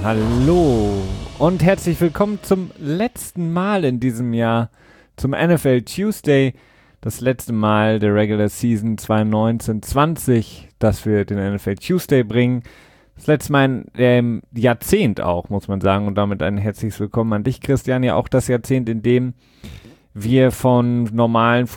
Hallo und herzlich willkommen zum letzten Mal in diesem Jahr zum NFL Tuesday. Das letzte Mal der Regular Season 2019-20, dass wir den NFL Tuesday bringen. Das letzte Mal im Jahrzehnt auch, muss man sagen. Und damit ein herzliches Willkommen an dich, Christian. Ja, auch das Jahrzehnt, in dem wir von normalen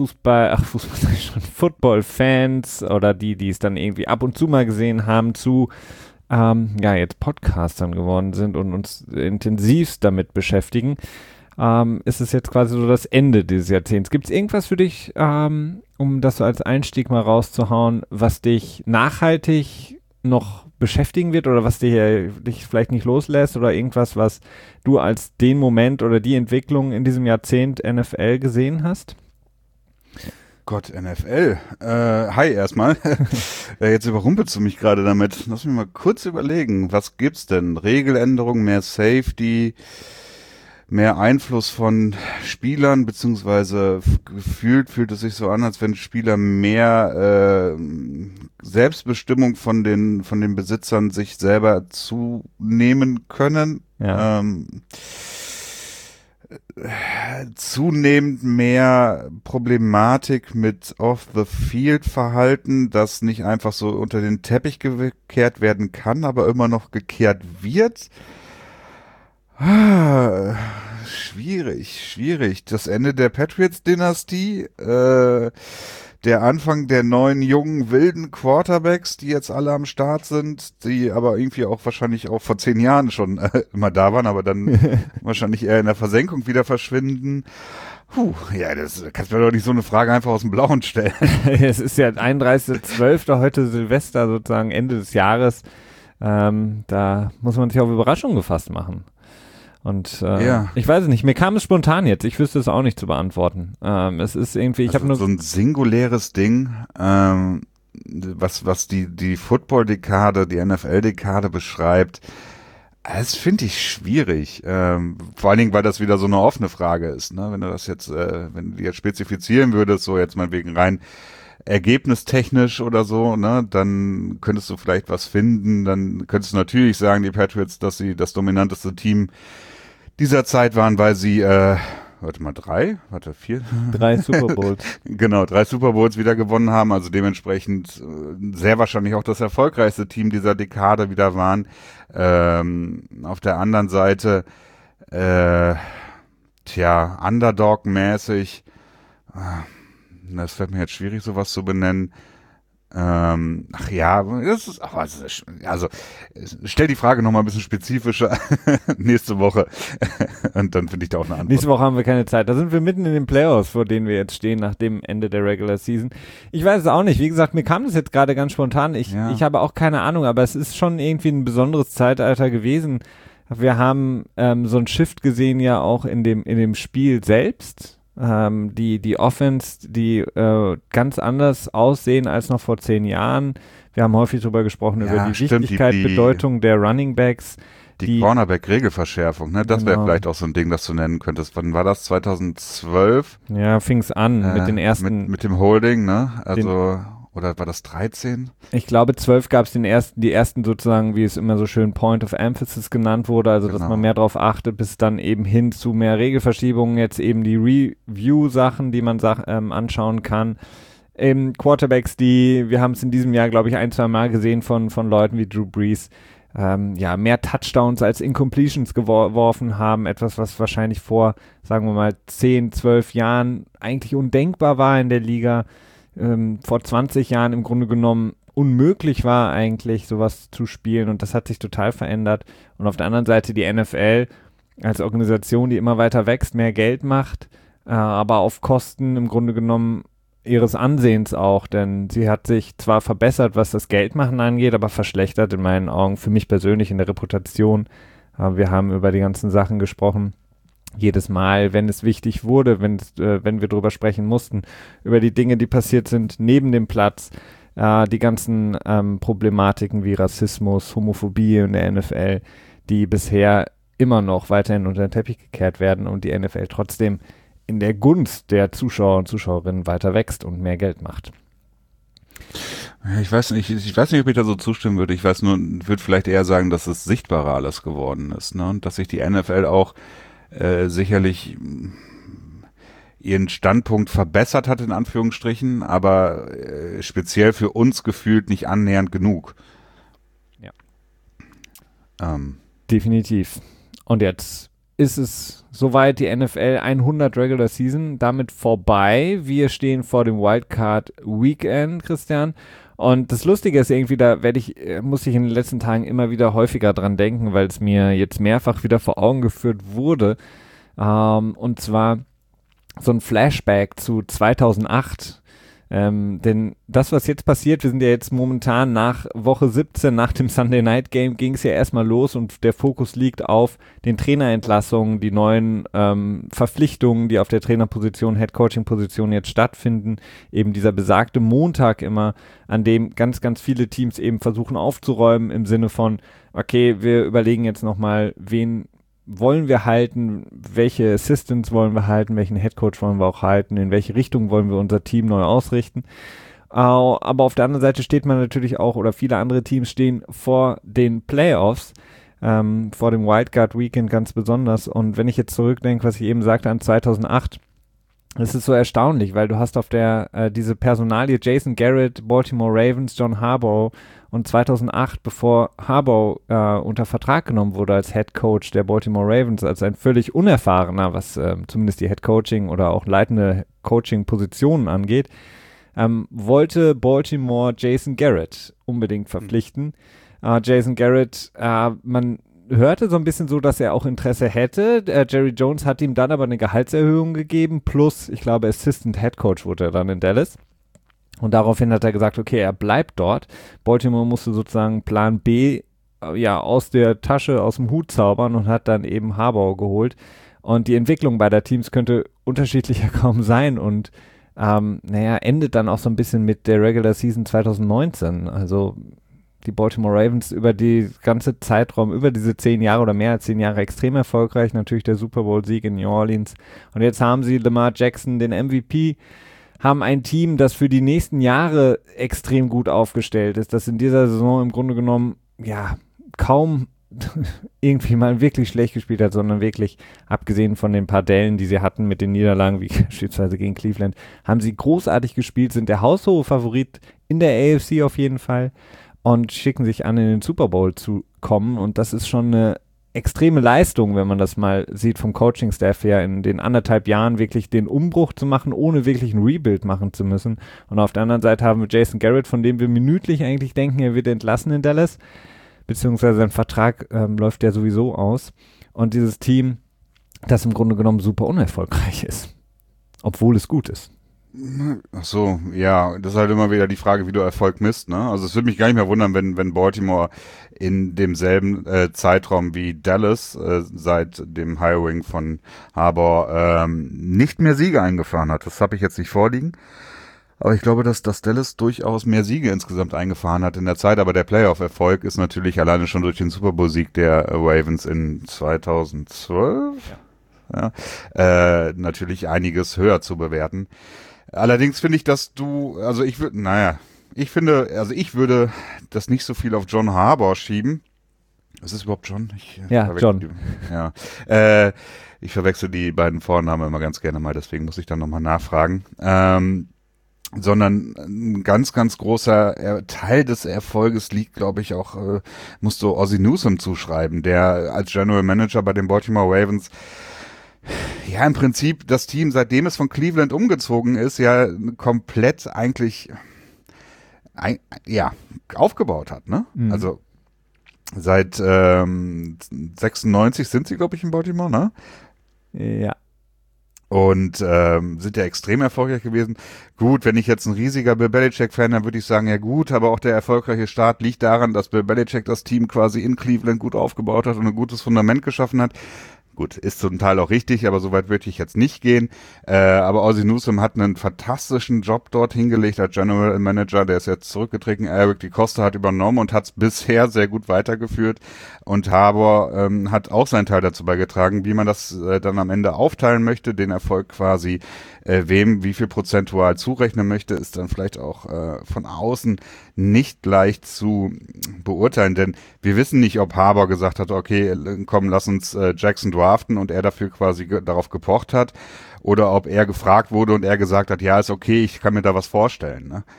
Football-Fans oder die es dann irgendwie ab und zu mal gesehen haben, zu jetzt Podcastern geworden sind und uns intensivst damit beschäftigen, ist es jetzt quasi so das Ende dieses Jahrzehnts. Gibt es irgendwas für dich, um das so als Einstieg mal rauszuhauen, was dich nachhaltig noch beschäftigen wird oder was dich vielleicht nicht loslässt oder irgendwas, was du als den Moment oder die Entwicklung in diesem Jahrzehnt NFL gesehen hast? Gott, NFL. Hi erstmal. Jetzt überrumpelst du mich gerade damit. Lass mich mal kurz überlegen. Was gibt's denn? Regeländerungen, mehr Safety, mehr Einfluss von Spielern, beziehungsweise gefühlt fühlt es sich so an, als wenn Spieler mehr Selbstbestimmung von den Besitzern sich selber zunehmen können. Ja. Zunehmend mehr Problematik mit Off-the-Field-Verhalten, das nicht einfach so unter den Teppich gekehrt werden kann, aber immer noch gekehrt wird. Schwierig. Das Ende der Patriots-Dynastie, der Anfang der neuen, jungen, wilden Quarterbacks, die jetzt alle am Start sind, die aber irgendwie auch wahrscheinlich auch vor 10 Jahren schon immer da waren, aber dann wahrscheinlich eher in der Versenkung wieder verschwinden. Das kannst du mir doch nicht so eine Frage einfach aus dem Blauen stellen. Es ist ja 31.12., heute Silvester, sozusagen Ende des Jahres. Da muss man sich auf Überraschungen gefasst machen. Und Ich weiß es nicht, mir kam es spontan jetzt, ich wüsste es auch nicht zu beantworten. Es ist irgendwie, ich habe nur so ein singuläres Ding, was die Football-Dekade, die NFL-Dekade beschreibt. Das finde ich schwierig, vor allen Dingen, weil das wieder so eine offene Frage ist, ne? Wenn du das jetzt, wenn du jetzt spezifizieren würdest, so jetzt mal wegen rein ergebnistechnisch oder so, ne, dann könntest du vielleicht was finden, dann könntest du natürlich sagen, die Patriots, dass sie das dominanteste Team dieser Zeit waren, weil sie, 4? 3 Super Bowls. Genau, 3 Super Bowls wieder gewonnen haben, also dementsprechend sehr wahrscheinlich auch das erfolgreichste Team dieser Dekade wieder waren. Auf der anderen Seite, Underdog-mäßig, das fällt mir jetzt schwierig, sowas zu benennen. Stell die Frage nochmal ein bisschen spezifischer nächste Woche und dann finde ich da auch eine Antwort. Nächste Woche haben wir keine Zeit. Da sind wir mitten in den Playoffs, vor denen wir jetzt stehen, nach dem Ende der Regular Season. Ich weiß es auch nicht. Wie gesagt, mir kam das jetzt gerade ganz spontan. Ich habe auch keine Ahnung, aber es ist schon irgendwie ein besonderes Zeitalter gewesen. Wir haben so ein Shift gesehen ja auch in dem Spiel selbst. Die Offense, die ganz anders aussehen als noch vor 10 Jahren. Wir haben häufig darüber gesprochen, über die Wichtigkeit, Bedeutung der Running Backs. Die Cornerback-Regelverschärfung, ne? Das wäre vielleicht auch so ein Ding, das du nennen könntest. Wann war das? 2012? Ja, fing es an mit den ersten. Mit dem Holding, ne? Oder war das 13? Ich glaube, 12 gab es die ersten sozusagen, wie es immer so schön Point of Emphasis genannt wurde, also dass man mehr darauf achtet, bis dann eben hin zu mehr Regelverschiebungen, jetzt eben die Review-Sachen, die man anschauen kann. Quarterbacks, wir haben es in diesem Jahr, glaube ich, 1-2 Mal gesehen von Leuten wie Drew Brees, mehr Touchdowns als Incompletions geworfen haben, etwas, was wahrscheinlich vor, sagen wir mal, 10, 12 Jahren eigentlich undenkbar war in der Liga. Vor 20 Jahren im Grunde genommen unmöglich war eigentlich, sowas zu spielen, und das hat sich total verändert. Und auf der anderen Seite die NFL als Organisation, die immer weiter wächst, mehr Geld macht, aber auf Kosten im Grunde genommen ihres Ansehens auch, denn sie hat sich zwar verbessert, was das Geldmachen angeht, aber verschlechtert in meinen Augen für mich persönlich in der Reputation. Wir haben über die ganzen Sachen gesprochen. Jedes Mal, wenn es wichtig wurde, wenn wir drüber sprechen mussten, über die Dinge, die passiert sind neben dem Platz, die ganzen Problematiken wie Rassismus, Homophobie in der NFL, die bisher immer noch weiterhin unter den Teppich gekehrt werden und die NFL trotzdem in der Gunst der Zuschauer und Zuschauerinnen weiter wächst und mehr Geld macht. Ich weiß nicht, ob ich da so zustimmen würde. Ich würde vielleicht eher sagen, dass es sichtbarer alles geworden ist, ne? Und dass sich die NFL auch sicherlich ihren Standpunkt verbessert hat, in Anführungsstrichen, aber speziell für uns gefühlt nicht annähernd genug. Ja. Definitiv. Und jetzt ist es soweit, die NFL 100 Regular Season damit vorbei. Wir stehen vor dem Wildcard Weekend, Christian. Und das Lustige ist irgendwie, muss ich in den letzten Tagen immer wieder häufiger dran denken, weil es mir jetzt mehrfach wieder vor Augen geführt wurde. Und zwar so ein Flashback zu 2008. Denn das, was jetzt passiert, wir sind ja jetzt momentan nach Woche 17, nach dem Sunday Night Game, ging es ja erstmal los und der Fokus liegt auf den Trainerentlassungen, die neuen Verpflichtungen, die auf der Trainerposition, Headcoaching-Position jetzt stattfinden. Eben dieser besagte Montag immer, an dem ganz, ganz viele Teams eben versuchen aufzuräumen im Sinne von, okay, wir überlegen jetzt nochmal, wen wollen wir halten, welche Assistants wollen wir halten, welchen Headcoach wollen wir auch halten, in welche Richtung wollen wir unser Team neu ausrichten. Aber auf der anderen Seite steht man natürlich auch, oder viele andere Teams stehen vor den Playoffs, vor dem Wildcard Weekend ganz besonders. Und wenn ich jetzt zurückdenke, was ich eben sagte an 2008, das ist so erstaunlich, weil du hast auf diese Personalie Jason Garrett, Baltimore Ravens, John Harbaugh und 2008, bevor Harbaugh unter Vertrag genommen wurde als Head Coach der Baltimore Ravens, als ein völlig unerfahrener, was zumindest die Head Coaching oder auch leitende Coaching-Positionen angeht, wollte Baltimore Jason Garrett unbedingt verpflichten. Jason Garrett, man hörte so ein bisschen so, dass er auch Interesse hätte. Jerry Jones hat ihm dann aber eine Gehaltserhöhung gegeben, plus, ich glaube, Assistant Head Coach wurde er dann in Dallas. Und daraufhin hat er gesagt, okay, er bleibt dort. Baltimore musste sozusagen Plan B aus der Tasche, aus dem Hut zaubern und hat dann eben Harbaugh geholt. Und die Entwicklung beider Teams könnte unterschiedlicher kaum sein und endet dann auch so ein bisschen mit der Regular Season 2019. Also die Baltimore Ravens über die ganze Zeitraum, über diese 10 Jahre oder mehr als 10 Jahre extrem erfolgreich. Natürlich der Super Bowl-Sieg in New Orleans. Und jetzt haben sie Lamar Jackson, den MVP, haben ein Team, das für die nächsten Jahre extrem gut aufgestellt ist, das in dieser Saison im Grunde genommen, kaum irgendwie mal wirklich schlecht gespielt hat, sondern wirklich, abgesehen von den paar Dellen, die sie hatten mit den Niederlagen, wie beispielsweise gegen Cleveland, haben sie großartig gespielt, sind der haushohe Favorit in der AFC auf jeden Fall und schicken sich an, in den Super Bowl zu kommen. Und das ist schon eine extreme Leistung, wenn man das mal sieht vom Coaching-Staff her, in den 1,5 Jahren wirklich den Umbruch zu machen, ohne wirklich ein Rebuild machen zu müssen. Und auf der anderen Seite haben wir Jason Garrett, von dem wir minütlich eigentlich denken, er wird entlassen in Dallas, beziehungsweise sein Vertrag läuft ja sowieso aus. Und dieses Team, das im Grunde genommen super unerfolgreich ist, obwohl es gut ist. Ach so, ja, das ist halt immer wieder die Frage, wie du Erfolg misst, ne? Also es würde mich gar nicht mehr wundern, wenn Baltimore in demselben Zeitraum wie Dallas seit dem Hiring von Harbaugh nicht mehr Siege eingefahren hat. Das habe ich jetzt nicht vorliegen. Aber ich glaube, dass Dallas durchaus mehr Siege insgesamt eingefahren hat in der Zeit. Aber der Playoff-Erfolg ist natürlich alleine schon durch den Super Bowl-Sieg der Ravens in 2012 natürlich einiges höher zu bewerten. Allerdings finde ich, dass ich würde das nicht so viel auf John Harbaugh schieben. Was ist überhaupt John? John. Ich verwechsel die beiden Vornamen immer ganz gerne mal, deswegen muss ich dann nochmal nachfragen. Sondern ein ganz, ganz großer Teil des Erfolges liegt, glaube ich, auch, musst du Ozzie Newsome zuschreiben, der als General Manager bei den Baltimore Ravens im Prinzip das Team, seitdem es von Cleveland umgezogen ist, komplett eigentlich aufgebaut hat, ne? Mhm. Also seit 96 sind sie, glaube ich, in Baltimore, ne? Ja. Und sind ja extrem erfolgreich gewesen. Gut, wenn ich jetzt ein riesiger Bill Belichick-Fan, dann würde ich sagen, ja gut, aber auch der erfolgreiche Start liegt daran, dass Bill Belichick das Team quasi in Cleveland gut aufgebaut hat und ein gutes Fundament geschaffen hat. Gut, ist zum Teil auch richtig, aber so weit würde ich jetzt nicht gehen. Aber Ozzie Newsome hat einen fantastischen Job dort hingelegt als General Manager. Der ist jetzt zurückgetreten. Eric DeCosta hat übernommen und hat es bisher sehr gut weitergeführt. Und Harbour hat auch seinen Teil dazu beigetragen, wie man das dann am Ende aufteilen möchte. Den Erfolg quasi, wem wie viel prozentual zurechnen möchte, ist dann vielleicht auch von außen nicht leicht zu beurteilen. Denn wir wissen nicht, ob Harbour gesagt hat, okay, komm, lass uns Jackson draften und er dafür quasi darauf gepocht hat, oder ob er gefragt wurde und er gesagt hat, ja, ist okay, ich kann mir da was vorstellen. Ne?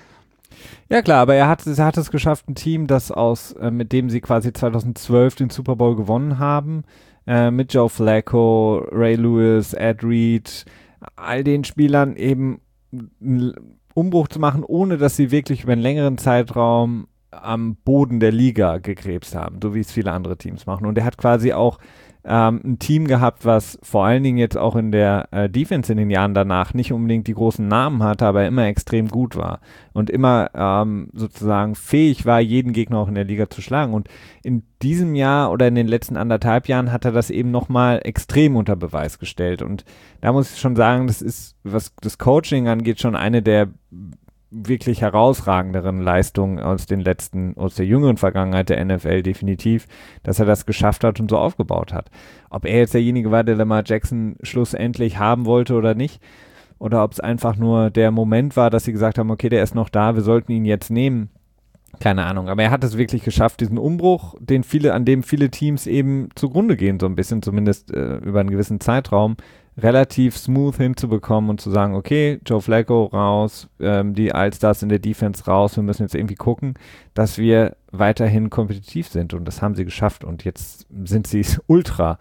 Ja klar, aber er hat es geschafft, ein Team, das mit dem sie quasi 2012 den Super Bowl gewonnen haben, mit Joe Flacco, Ray Lewis, Ed Reed, all den Spielern eben einen Umbruch zu machen, ohne dass sie wirklich über einen längeren Zeitraum am Boden der Liga gekrebst haben, so wie es viele andere Teams machen. Und er hat quasi auch ein Team gehabt, was vor allen Dingen jetzt auch in der Defense in den Jahren danach nicht unbedingt die großen Namen hatte, aber immer extrem gut war und immer sozusagen fähig war, jeden Gegner auch in der Liga zu schlagen. Und in diesem Jahr oder in den letzten 1,5 Jahren hat er das eben nochmal extrem unter Beweis gestellt. Und da muss ich schon sagen, das ist, was das Coaching angeht, schon eine der wirklich herausragenderen Leistungen aus der jüngeren Vergangenheit der NFL definitiv, dass er das geschafft hat und so aufgebaut hat. Ob er jetzt derjenige war, der Lamar Jackson schlussendlich haben wollte oder nicht, oder ob es einfach nur der Moment war, dass sie gesagt haben, okay, der ist noch da, wir sollten ihn jetzt nehmen. Keine Ahnung, aber er hat es wirklich geschafft, diesen Umbruch, an dem viele Teams eben zugrunde gehen, so ein bisschen, zumindest über einen gewissen Zeitraum, relativ smooth hinzubekommen und zu sagen, okay, Joe Flacco raus, die All-Stars in der Defense raus, wir müssen jetzt irgendwie gucken, dass wir weiterhin kompetitiv sind, und das haben sie geschafft, und jetzt sind sie ultra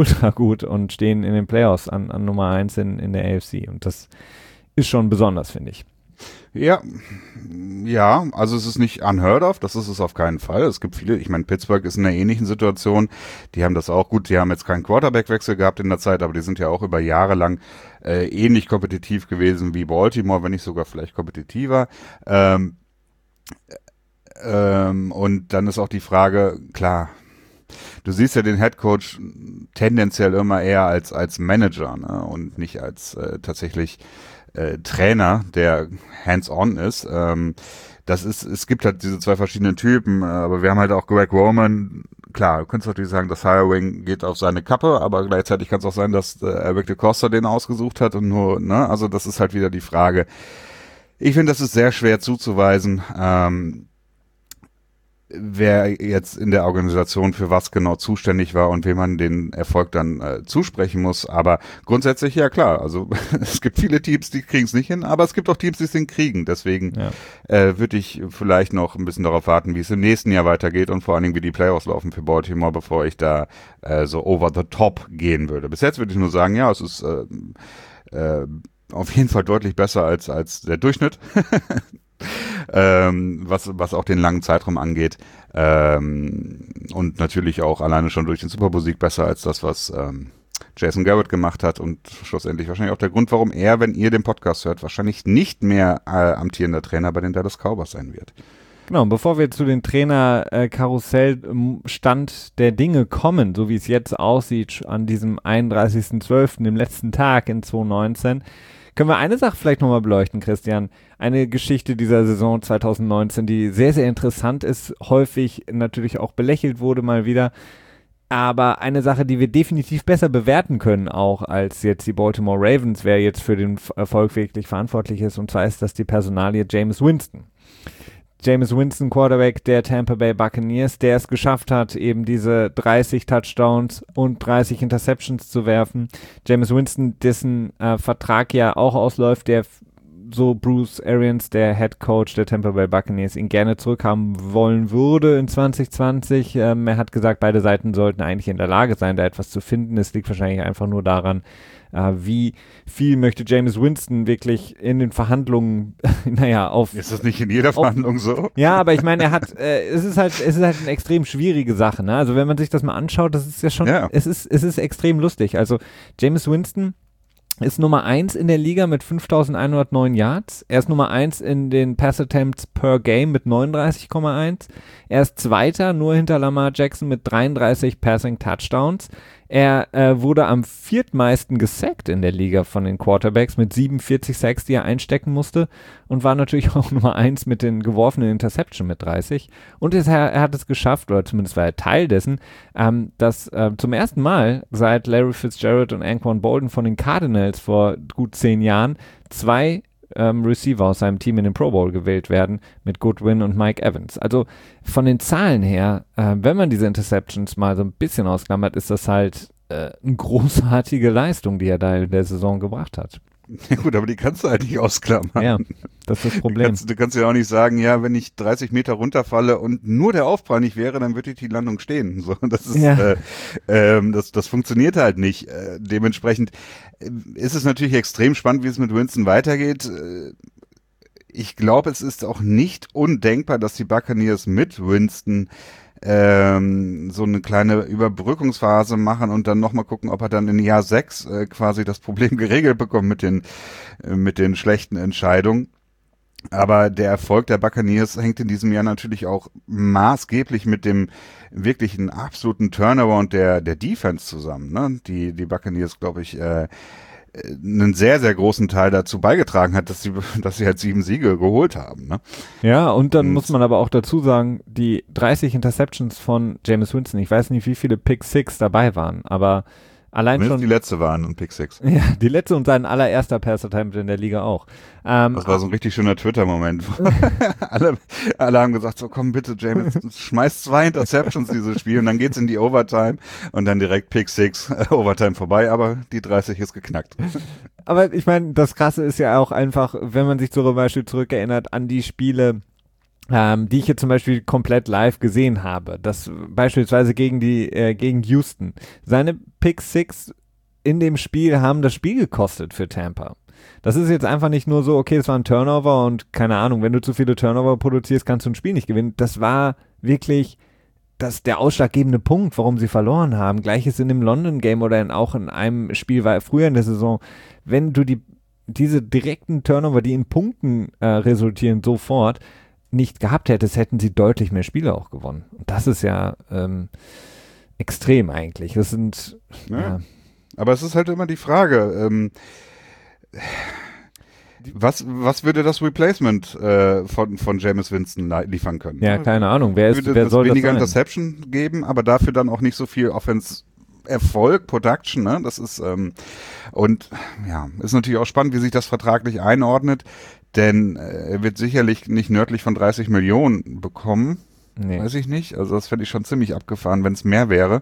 gut und stehen in den Playoffs an Nummer 1 in der AFC, und das ist schon besonders, finde ich. Ja, also es ist nicht unheard of, das ist es auf keinen Fall. Es gibt viele, ich meine, Pittsburgh ist in einer ähnlichen Situation, die haben das auch gut, die haben jetzt keinen Quarterback-Wechsel gehabt in der Zeit, aber die sind ja auch über Jahre lang ähnlich kompetitiv gewesen wie Baltimore, wenn nicht sogar vielleicht kompetitiver. Und dann ist auch die Frage, klar, du siehst ja den Headcoach tendenziell immer eher als Manager, ne? Und nicht als tatsächlich Trainer, der hands-on ist. Es gibt halt diese zwei verschiedenen Typen, aber wir haben halt auch Greg Roman. Klar, du könntest natürlich sagen, das Hiring geht auf seine Kappe, aber gleichzeitig kann es auch sein, dass Eric DeCosta den ausgesucht hat und nur, ne, also das ist halt wieder die Frage. Ich finde, das ist sehr schwer zuzuweisen, wer jetzt in der Organisation für was genau zuständig war und wem man den Erfolg dann zusprechen muss. Aber grundsätzlich, ja klar, also es gibt viele Teams, die kriegen es nicht hin, aber es gibt auch Teams, die es hinkriegen. Deswegen würde ich vielleicht noch ein bisschen darauf warten, wie es im nächsten Jahr weitergeht und vor allen Dingen, wie die Playoffs laufen für Baltimore, bevor ich da so over the top gehen würde. Bis jetzt würde ich nur sagen, ja, es ist auf jeden Fall deutlich besser als der Durchschnitt. Was auch den langen Zeitraum angeht, und natürlich auch alleine schon durch den Super Bowl-Sieg besser als das, was Jason Garrett gemacht hat, und schlussendlich wahrscheinlich auch der Grund, warum er, wenn ihr den Podcast hört, wahrscheinlich nicht mehr amtierender Trainer bei den Dallas Cowboys sein wird. Genau, und bevor wir zu den Trainer-Karussell-Stand der Dinge kommen, so wie es jetzt aussieht an diesem 31.12., dem letzten Tag in 2019, können wir eine Sache vielleicht nochmal beleuchten, Christian. Eine Geschichte dieser Saison 2019, die sehr, sehr interessant ist, häufig natürlich auch belächelt wurde mal wieder, aber eine Sache, die wir definitiv besser bewerten können, auch als jetzt die Baltimore Ravens, wer jetzt für den Erfolg wirklich verantwortlich ist, und zwar ist das die Personalie Jameis Winston. Jameis Winston, Quarterback der Tampa Bay Buccaneers, der es geschafft hat, eben diese 30 Touchdowns und 30 Interceptions zu werfen. Jameis Winston, dessen Vertrag ja auch ausläuft, der so Bruce Arians, der Head Coach der Tampa Bay Buccaneers, ihn gerne zurückhaben wollen würde in 2020. Er hat gesagt, beide Seiten sollten eigentlich in der Lage sein, da etwas zu finden. Es liegt wahrscheinlich einfach nur daran, wie viel möchte Jameis Winston wirklich in den Verhandlungen, Ist das nicht in jeder Verhandlung so? Ja, aber ich meine, es ist halt eine extrem schwierige Sache, ne? Also wenn man sich das mal anschaut, das ist ja schon, es ist extrem lustig. Also Jameis Winston ist Nummer 1 in der Liga mit 5.109 Yards. Er ist Nummer 1 in den Pass Attempts per Game mit 39,1. Er ist Zweiter, nur hinter Lamar Jackson mit 33 Passing Touchdowns. Er wurde am viertmeisten gesackt in der Liga von den Quarterbacks mit 47 Sacks, die er einstecken musste und war natürlich auch Nummer 1 mit den geworfenen Interception mit 30. Und er hat es geschafft, oder zumindest war er Teil dessen, dass zum ersten Mal seit Larry Fitzgerald und Anquan Boldin von den Cardinals vor gut 10 Jahren 2 Receiver aus seinem Team in den Pro Bowl gewählt werden mit Goodwin und Mike Evans. Also von den Zahlen her, wenn man diese Interceptions mal so ein bisschen ausklammert, ist das halt eine großartige Leistung, die er da in der Saison gebracht hat. Ja gut, aber die kannst du halt nicht ausklammern. Ja, das ist das Problem. Du kannst ja auch nicht sagen, ja, wenn ich 30 Meter runterfalle und nur der Aufprall nicht wäre, dann würde ich die Landung stehen. So, das ist, das funktioniert halt nicht. Dementsprechend ist es natürlich extrem spannend, wie es mit Winston weitergeht. Ich glaube, es ist auch nicht undenkbar, dass die Buccaneers mit Winston so eine kleine Überbrückungsphase machen und dann nochmal gucken, ob er dann in Jahr 6 quasi das Problem geregelt bekommt mit den schlechten Entscheidungen. Aber der Erfolg der Buccaneers hängt in diesem Jahr natürlich auch maßgeblich mit dem wirklichen absoluten Turnaround der Defense zusammen. Ne? Die Buccaneers, glaube ich, einen sehr, sehr großen Teil dazu beigetragen hat, dass sie halt 7 Siege geholt haben. Ne? Ja, und dann muss man aber auch dazu sagen, die 30 Interceptions von Jameis Winston, ich weiß nicht, wie viele Pick 6 dabei waren, aber allein schon... die letzte waren ein Pick 6. Ja, die letzte und sein allererster Passer-Attempt in der Liga auch. Das war so ein richtig schöner Twitter-Moment. alle haben gesagt, so komm bitte Jameis, schmeiß 2 Interceptions dieses Spiel und dann geht's in die Overtime und dann direkt Pick 6, Overtime vorbei, aber die 30 ist geknackt. Aber ich meine, das Krasse ist ja auch einfach, wenn man sich zum Beispiel zurückerinnert an die Spiele, die ich jetzt zum Beispiel komplett live gesehen habe. Das beispielsweise gegen Houston. Seine Pick 6 in dem Spiel haben das Spiel gekostet für Tampa. Das ist jetzt einfach nicht nur so, okay, es war ein Turnover und keine Ahnung, wenn du zu viele Turnover produzierst, kannst du ein Spiel nicht gewinnen. Das war wirklich der ausschlaggebende Punkt, warum sie verloren haben. Gleiches in dem London Game oder auch in einem Spiel war früher in der Saison. Wenn du diese direkten Turnover, die in Punkten resultieren, sofort nicht gehabt hättest, hätten sie deutlich mehr Spiele auch gewonnen. Und das ist ja extrem eigentlich. Das sind ja. Aber es ist halt immer die Frage, was würde das Replacement von Jameis Winston liefern können? Ja, keine Ahnung. Wer soll das sein? Weniger Interception geben, aber dafür dann auch nicht so viel Offense-Erfolg, Production, ne? Das ist und ja, ist natürlich auch spannend, wie sich das vertraglich einordnet, denn er wird sicherlich nicht nördlich von 30 Millionen bekommen. Nee. Weiß ich nicht. Also das fände ich schon ziemlich abgefahren, wenn es mehr wäre.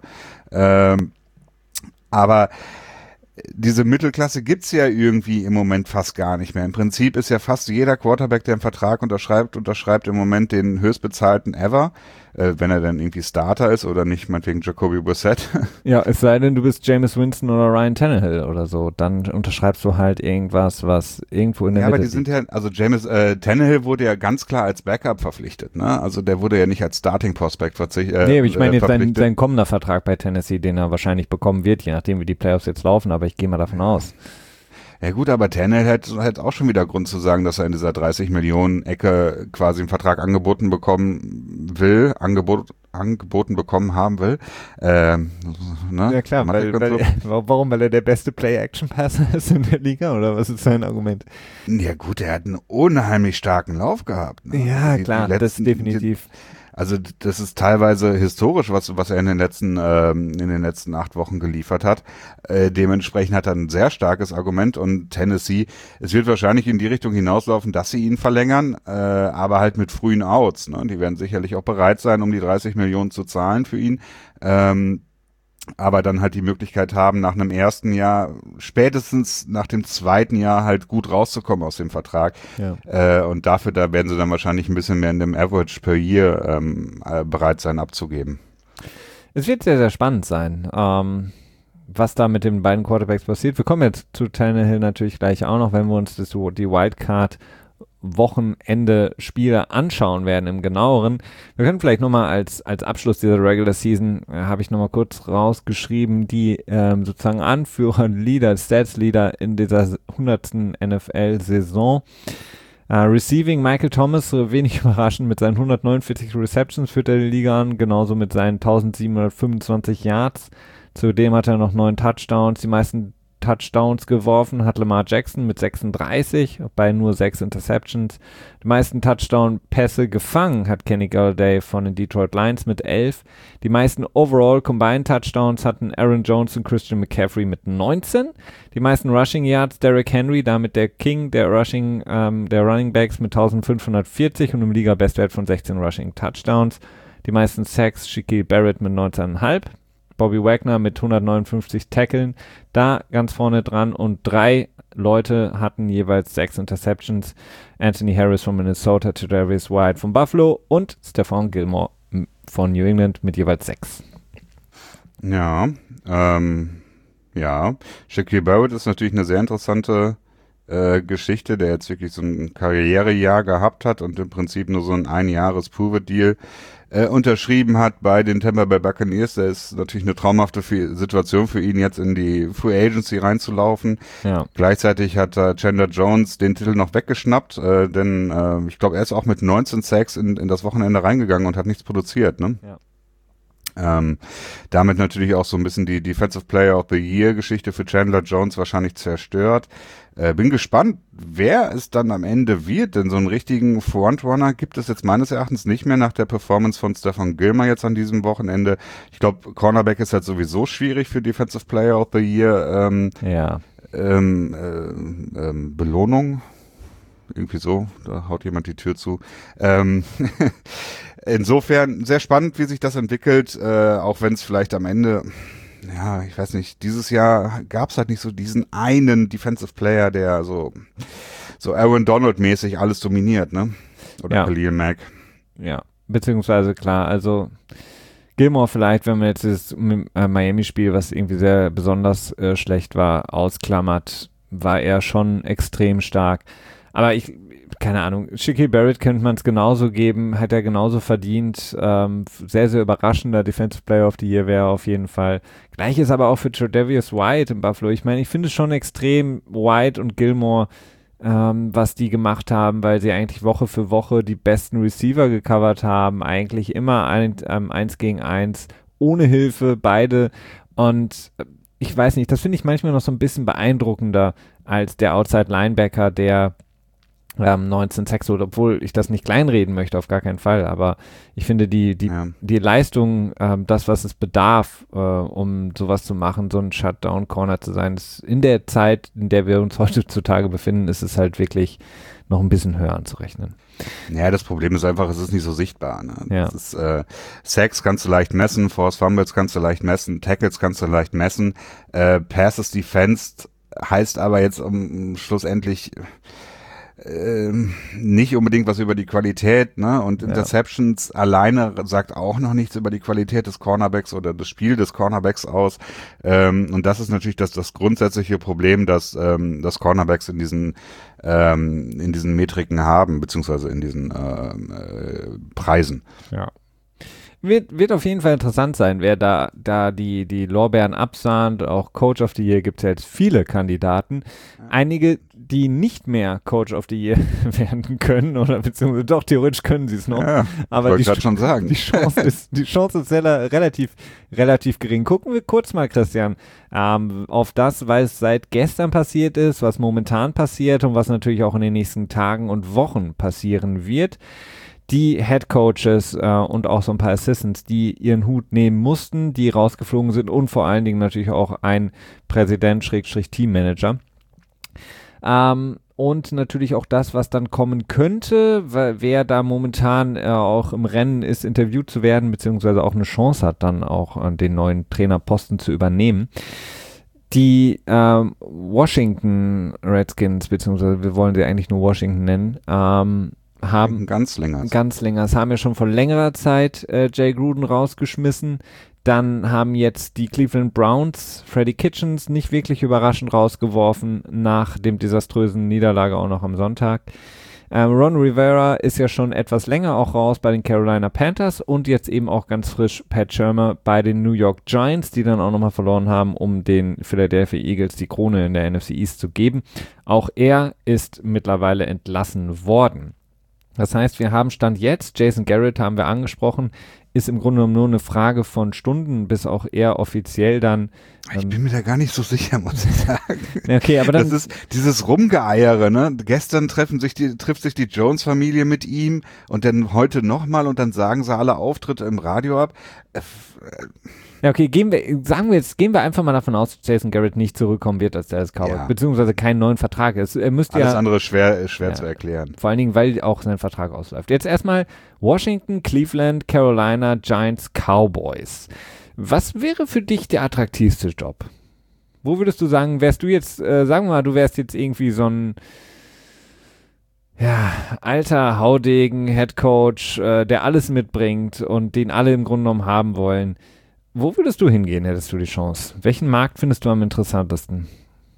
Aber diese Mittelklasse gibt's ja irgendwie im Moment fast gar nicht mehr. Im Prinzip ist ja fast jeder Quarterback, der einen Vertrag unterschreibt im Moment den höchstbezahlten ever, wenn er dann irgendwie Starter ist oder nicht, meinetwegen Jacoby Brissett. Ja, es sei denn, du bist Jameis Winston oder Ryan Tannehill oder so, dann unterschreibst du halt irgendwas, was irgendwo in der Mitte aber die sind ja, also Tannehill wurde ja ganz klar als Backup verpflichtet, ne? Also der wurde ja nicht als Starting Prospect verpflichtet. Nee, ich meine jetzt sein kommender Vertrag bei Tennessee, den er wahrscheinlich bekommen wird, je nachdem wie die Playoffs jetzt laufen, aber ich gehe mal davon aus. Ja gut, aber Tannehill hat auch schon wieder Grund zu sagen, dass er in dieser 30 Millionen Ecke quasi einen Vertrag angeboten bekommen haben will. Ne? Ja klar, warum? Weil er der beste Play-Action-Passer ist in der Liga oder was ist sein Argument? Ja gut, er hat einen unheimlich starken Lauf gehabt. Ne? Ja klar, das ist definitiv. Also das ist teilweise historisch, was er in den letzten 8 Wochen geliefert hat. Dementsprechend hat er ein sehr starkes Argument und Tennessee, es wird wahrscheinlich in die Richtung hinauslaufen, dass sie ihn verlängern, aber halt mit frühen Outs. Ne? Die werden sicherlich auch bereit sein, um die 30 Millionen zu zahlen für ihn. Aber dann halt die Möglichkeit haben, nach einem ersten Jahr, spätestens nach dem zweiten Jahr halt gut rauszukommen aus dem Vertrag. Ja. Und da werden sie dann wahrscheinlich ein bisschen mehr in dem Average per Year bereit sein abzugeben. Es wird sehr, sehr spannend sein, was da mit den beiden Quarterbacks passiert. Wir kommen jetzt zu Tannehill natürlich gleich auch noch, wenn wir uns die Wildcard Wochenende-Spiele anschauen werden im Genaueren. Wir können vielleicht nochmal als Abschluss dieser Regular Season, habe ich nochmal kurz rausgeschrieben, die sozusagen Anführer, Leader, Stats-Leader in dieser 100. NFL-Saison. Receiving Michael Thomas, wenig überraschend, mit seinen 149 Receptions führt er die Liga an, genauso mit seinen 1725 Yards. Zudem hat er noch 9 Touchdowns, die meisten Touchdowns geworfen hat Lamar Jackson mit 36 bei nur 6 Interceptions. Die meisten Touchdown-Pässe gefangen hat Kenny Golladay von den Detroit Lions mit 11. Die meisten Overall Combined Touchdowns hatten Aaron Jones und Christian McCaffrey mit 19. Die meisten Rushing Yards Derrick Henry, damit der King der Running Backs mit 1540 und im Liga-Bestwert von 16 Rushing Touchdowns. Die meisten Sacks Shaquille Barrett mit 19,5. Bobby Wagner mit 159 Tackeln, da ganz vorne dran und 3 Leute hatten jeweils 6 Interceptions. Anthony Harris von Minnesota, Tre'Davious White von Buffalo und Stephon Gilmore von New England mit jeweils 6. Ja, Shaquille Barrett ist natürlich eine sehr interessante Geschichte, der jetzt wirklich so ein Karrierejahr gehabt hat und im Prinzip nur so ein Einjahres-Prove-Deal unterschrieben hat bei den Tampa Bay Buccaneers. Das ist natürlich eine traumhafte Situation für ihn, jetzt in die Free Agency reinzulaufen. Ja. Gleichzeitig hat Chandler Jones den Titel noch weggeschnappt, denn ich glaube, er ist auch mit 19 Sacks in das Wochenende reingegangen und hat nichts produziert, ne? Ja. Damit natürlich auch so ein bisschen die Defensive Player of the Year Geschichte für Chandler Jones wahrscheinlich zerstört. Bin gespannt, wer es dann am Ende wird, denn so einen richtigen Frontrunner gibt es jetzt meines Erachtens nicht mehr nach der Performance von Stephon Gilmore jetzt an diesem Wochenende. Ich glaube, Cornerback ist halt sowieso schwierig für Defensive Player of the Year. Belohnung. Irgendwie so, da haut jemand die Tür zu. Insofern sehr spannend, wie sich das entwickelt, auch wenn es vielleicht am Ende, ja, ich weiß nicht, dieses Jahr gab es halt nicht so diesen einen Defensive Player, der so Aaron Donald-mäßig alles dominiert, ne? Oder Khalil Mack. Ja, beziehungsweise klar, also Gilmore vielleicht, wenn man jetzt das Miami-Spiel, was irgendwie sehr besonders schlecht war, ausklammert, war er schon extrem stark. Aber keine Ahnung, Shaquille Barrett könnte man es genauso geben, hat er genauso verdient. Sehr, sehr überraschender Defensive Player of the Year wäre auf jeden Fall. Gleiches aber auch für Tre'Davious White in Buffalo. Ich meine, ich finde es schon extrem, White und Gilmore, was die gemacht haben, weil sie eigentlich Woche für Woche die besten Receiver gecovert haben. Eigentlich immer 1 gegen 1, ohne Hilfe, beide. Und ich weiß nicht, das finde ich manchmal noch so ein bisschen beeindruckender als der Outside-Linebacker, der 19 Sacks holt, obwohl ich das nicht kleinreden möchte, auf gar keinen Fall, aber ich finde die Leistung, das, was es bedarf, um sowas zu machen, so ein Shutdown-Corner zu sein, ist in der Zeit, in der wir uns heutzutage befinden, ist es halt wirklich noch ein bisschen höher anzurechnen. Ja, das Problem ist einfach, es ist nicht so sichtbar. Ne? Ja. Das ist, Sacks kannst du leicht messen, Forced Fumbles kannst du leicht messen, Tackles kannst du leicht messen, Passes defensed heißt aber jetzt schlussendlich nicht unbedingt was über die Qualität, ne? Und Interceptions alleine sagt auch noch nichts über die Qualität des Cornerbacks oder das Spiel des Cornerbacks aus. Und das ist natürlich das grundsätzliche Problem, dass Cornerbacks in diesen Metriken haben, beziehungsweise in diesen Preisen. Ja. Wird auf jeden Fall interessant sein, wer da die Lorbeeren absahnt. Auch Coach of the Year gibt es ja jetzt viele Kandidaten. Einige, die nicht mehr Coach of the Year werden können, oder beziehungsweise doch, theoretisch können sie es noch. Ja, aber ich schon sagen. Die Chance ist relativ gering. Gucken wir kurz mal, Christian, auf das, was seit gestern passiert ist, was momentan passiert und was natürlich auch in den nächsten Tagen und Wochen passieren wird. Die Head Coaches und auch so ein paar Assistants, die ihren Hut nehmen mussten, die rausgeflogen sind und vor allen Dingen natürlich auch ein Präsident-Teammanager. Und natürlich auch das, was dann kommen könnte, wer da momentan auch im Rennen ist, interviewt zu werden, beziehungsweise auch eine Chance hat, dann auch den neuen Trainerposten zu übernehmen. Die Washington Redskins, beziehungsweise wir wollen sie eigentlich nur Washington nennen, haben ganz länger. Es haben ja schon vor längerer Zeit Jay Gruden rausgeschmissen. Dann haben jetzt die Cleveland Browns Freddie Kitchens nicht wirklich überraschend rausgeworfen nach dem desaströsen Niederlage auch noch am Sonntag. Ron Rivera ist ja schon etwas länger auch raus bei den Carolina Panthers und jetzt eben auch ganz frisch Pat Shurmur bei den New York Giants, die dann auch nochmal verloren haben, um den Philadelphia Eagles die Krone in der NFC East zu geben. Auch er ist mittlerweile entlassen worden. Das heißt, wir haben Stand jetzt, Jason Garrett haben wir angesprochen, ist im Grunde genommen nur eine Frage von Stunden, bis auch eher offiziell dann. Ich bin mir da gar nicht so sicher, muss ich sagen. Okay, aber dann. Das ist dieses Rumgeeiere, ne? Gestern trifft sich die Jones-Familie mit ihm und dann heute nochmal und dann sagen sie alle Auftritte im Radio ab. Ja, okay, gehen wir einfach mal davon aus, dass Jason Garrett nicht zurückkommen wird als Dallas Cowboy, beziehungsweise keinen neuen Vertrag. Er müsste alles andere schwer zu erklären. Vor allen Dingen, weil auch sein Vertrag ausläuft. Jetzt erstmal Washington, Cleveland, Carolina, Giants, Cowboys. Was wäre für dich der attraktivste Job? Wo würdest du sagen, wärst du jetzt, sagen wir mal, du wärst jetzt irgendwie so ein alter Haudegen, Headcoach, der alles mitbringt und den alle im Grunde genommen haben wollen. Wo würdest du hingehen, hättest du die Chance? Welchen Markt findest du am interessantesten?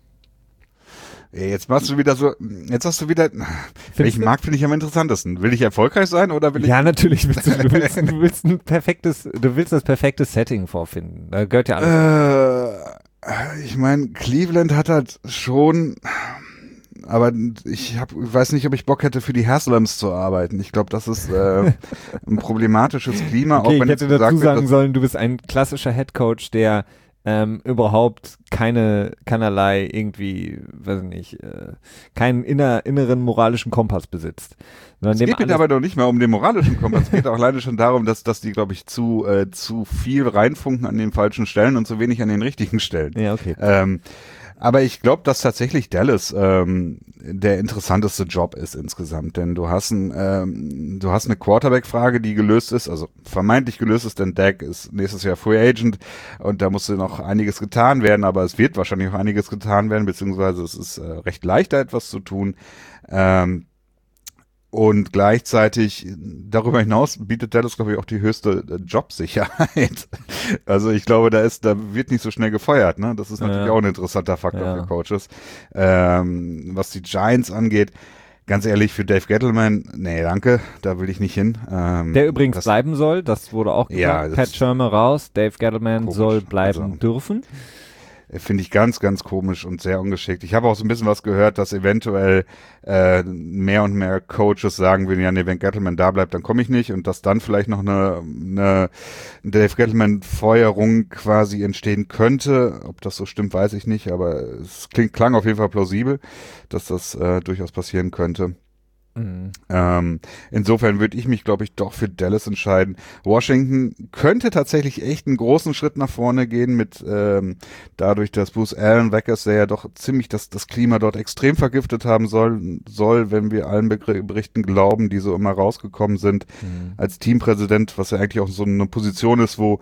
Jetzt hast du wieder, welchen Markt finde ich am interessantesten? Will ich erfolgreich sein oder will ich? Ja, natürlich du willst das perfekte Setting vorfinden. Da gehört ja alles. Ich meine, Cleveland hat halt schon, aber weiß nicht, ob ich Bock hätte, für die Haslams zu arbeiten. Ich glaube, das ist ein problematisches Klima. Okay, auch wenn ich hätte dazu sagen sollen, du bist ein klassischer Headcoach, der überhaupt keinerlei irgendwie, weiß ich nicht, keinen inneren moralischen Kompass besitzt. Es geht mir aber doch nicht mehr um den moralischen Kompass. Es geht auch leider schon darum, dass die, glaube ich, zu viel reinfunken an den falschen Stellen und zu wenig an den richtigen Stellen. Ja, okay. Aber ich glaube, dass tatsächlich Dallas der interessanteste Job ist insgesamt, denn du hast eine Quarterback-Frage, die gelöst ist, also vermeintlich gelöst ist, denn Dak ist nächstes Jahr Free Agent und da musste noch einiges getan werden, aber es wird wahrscheinlich auch einiges getan werden, beziehungsweise es ist recht leicht, da etwas zu tun. Und gleichzeitig, darüber hinaus, bietet Dallas, glaube ich, auch die höchste Jobsicherheit. Also ich glaube, da wird nicht so schnell gefeuert, ne? Das ist natürlich auch ein interessanter Faktor für Coaches. Was die Giants angeht, ganz ehrlich, für Dave Gettleman, nee, danke, da will ich nicht hin. Der übrigens bleiben soll, das wurde auch gesagt, Pat Shurmur raus, Dave Gettleman soll bleiben dürfen. Finde ich ganz, ganz komisch und sehr ungeschickt. Ich habe auch so ein bisschen was gehört, dass eventuell mehr und mehr Coaches sagen würden, ja, nee, wenn Gettleman da bleibt, dann komme ich nicht und dass dann vielleicht noch eine Dave Gettleman-Feuerung quasi entstehen könnte. Ob das so stimmt, weiß ich nicht, aber es klang auf jeden Fall plausibel, dass das durchaus passieren könnte. Insofern würde ich mich, glaube ich, doch für Dallas entscheiden. Washington könnte tatsächlich echt einen großen Schritt nach vorne gehen mit dadurch, dass Bruce Allen weg ist, der ja doch ziemlich das Klima dort extrem vergiftet haben soll, wenn wir allen Berichten glauben, die so immer rausgekommen sind, als Teampräsident, was ja eigentlich auch so eine Position ist, wo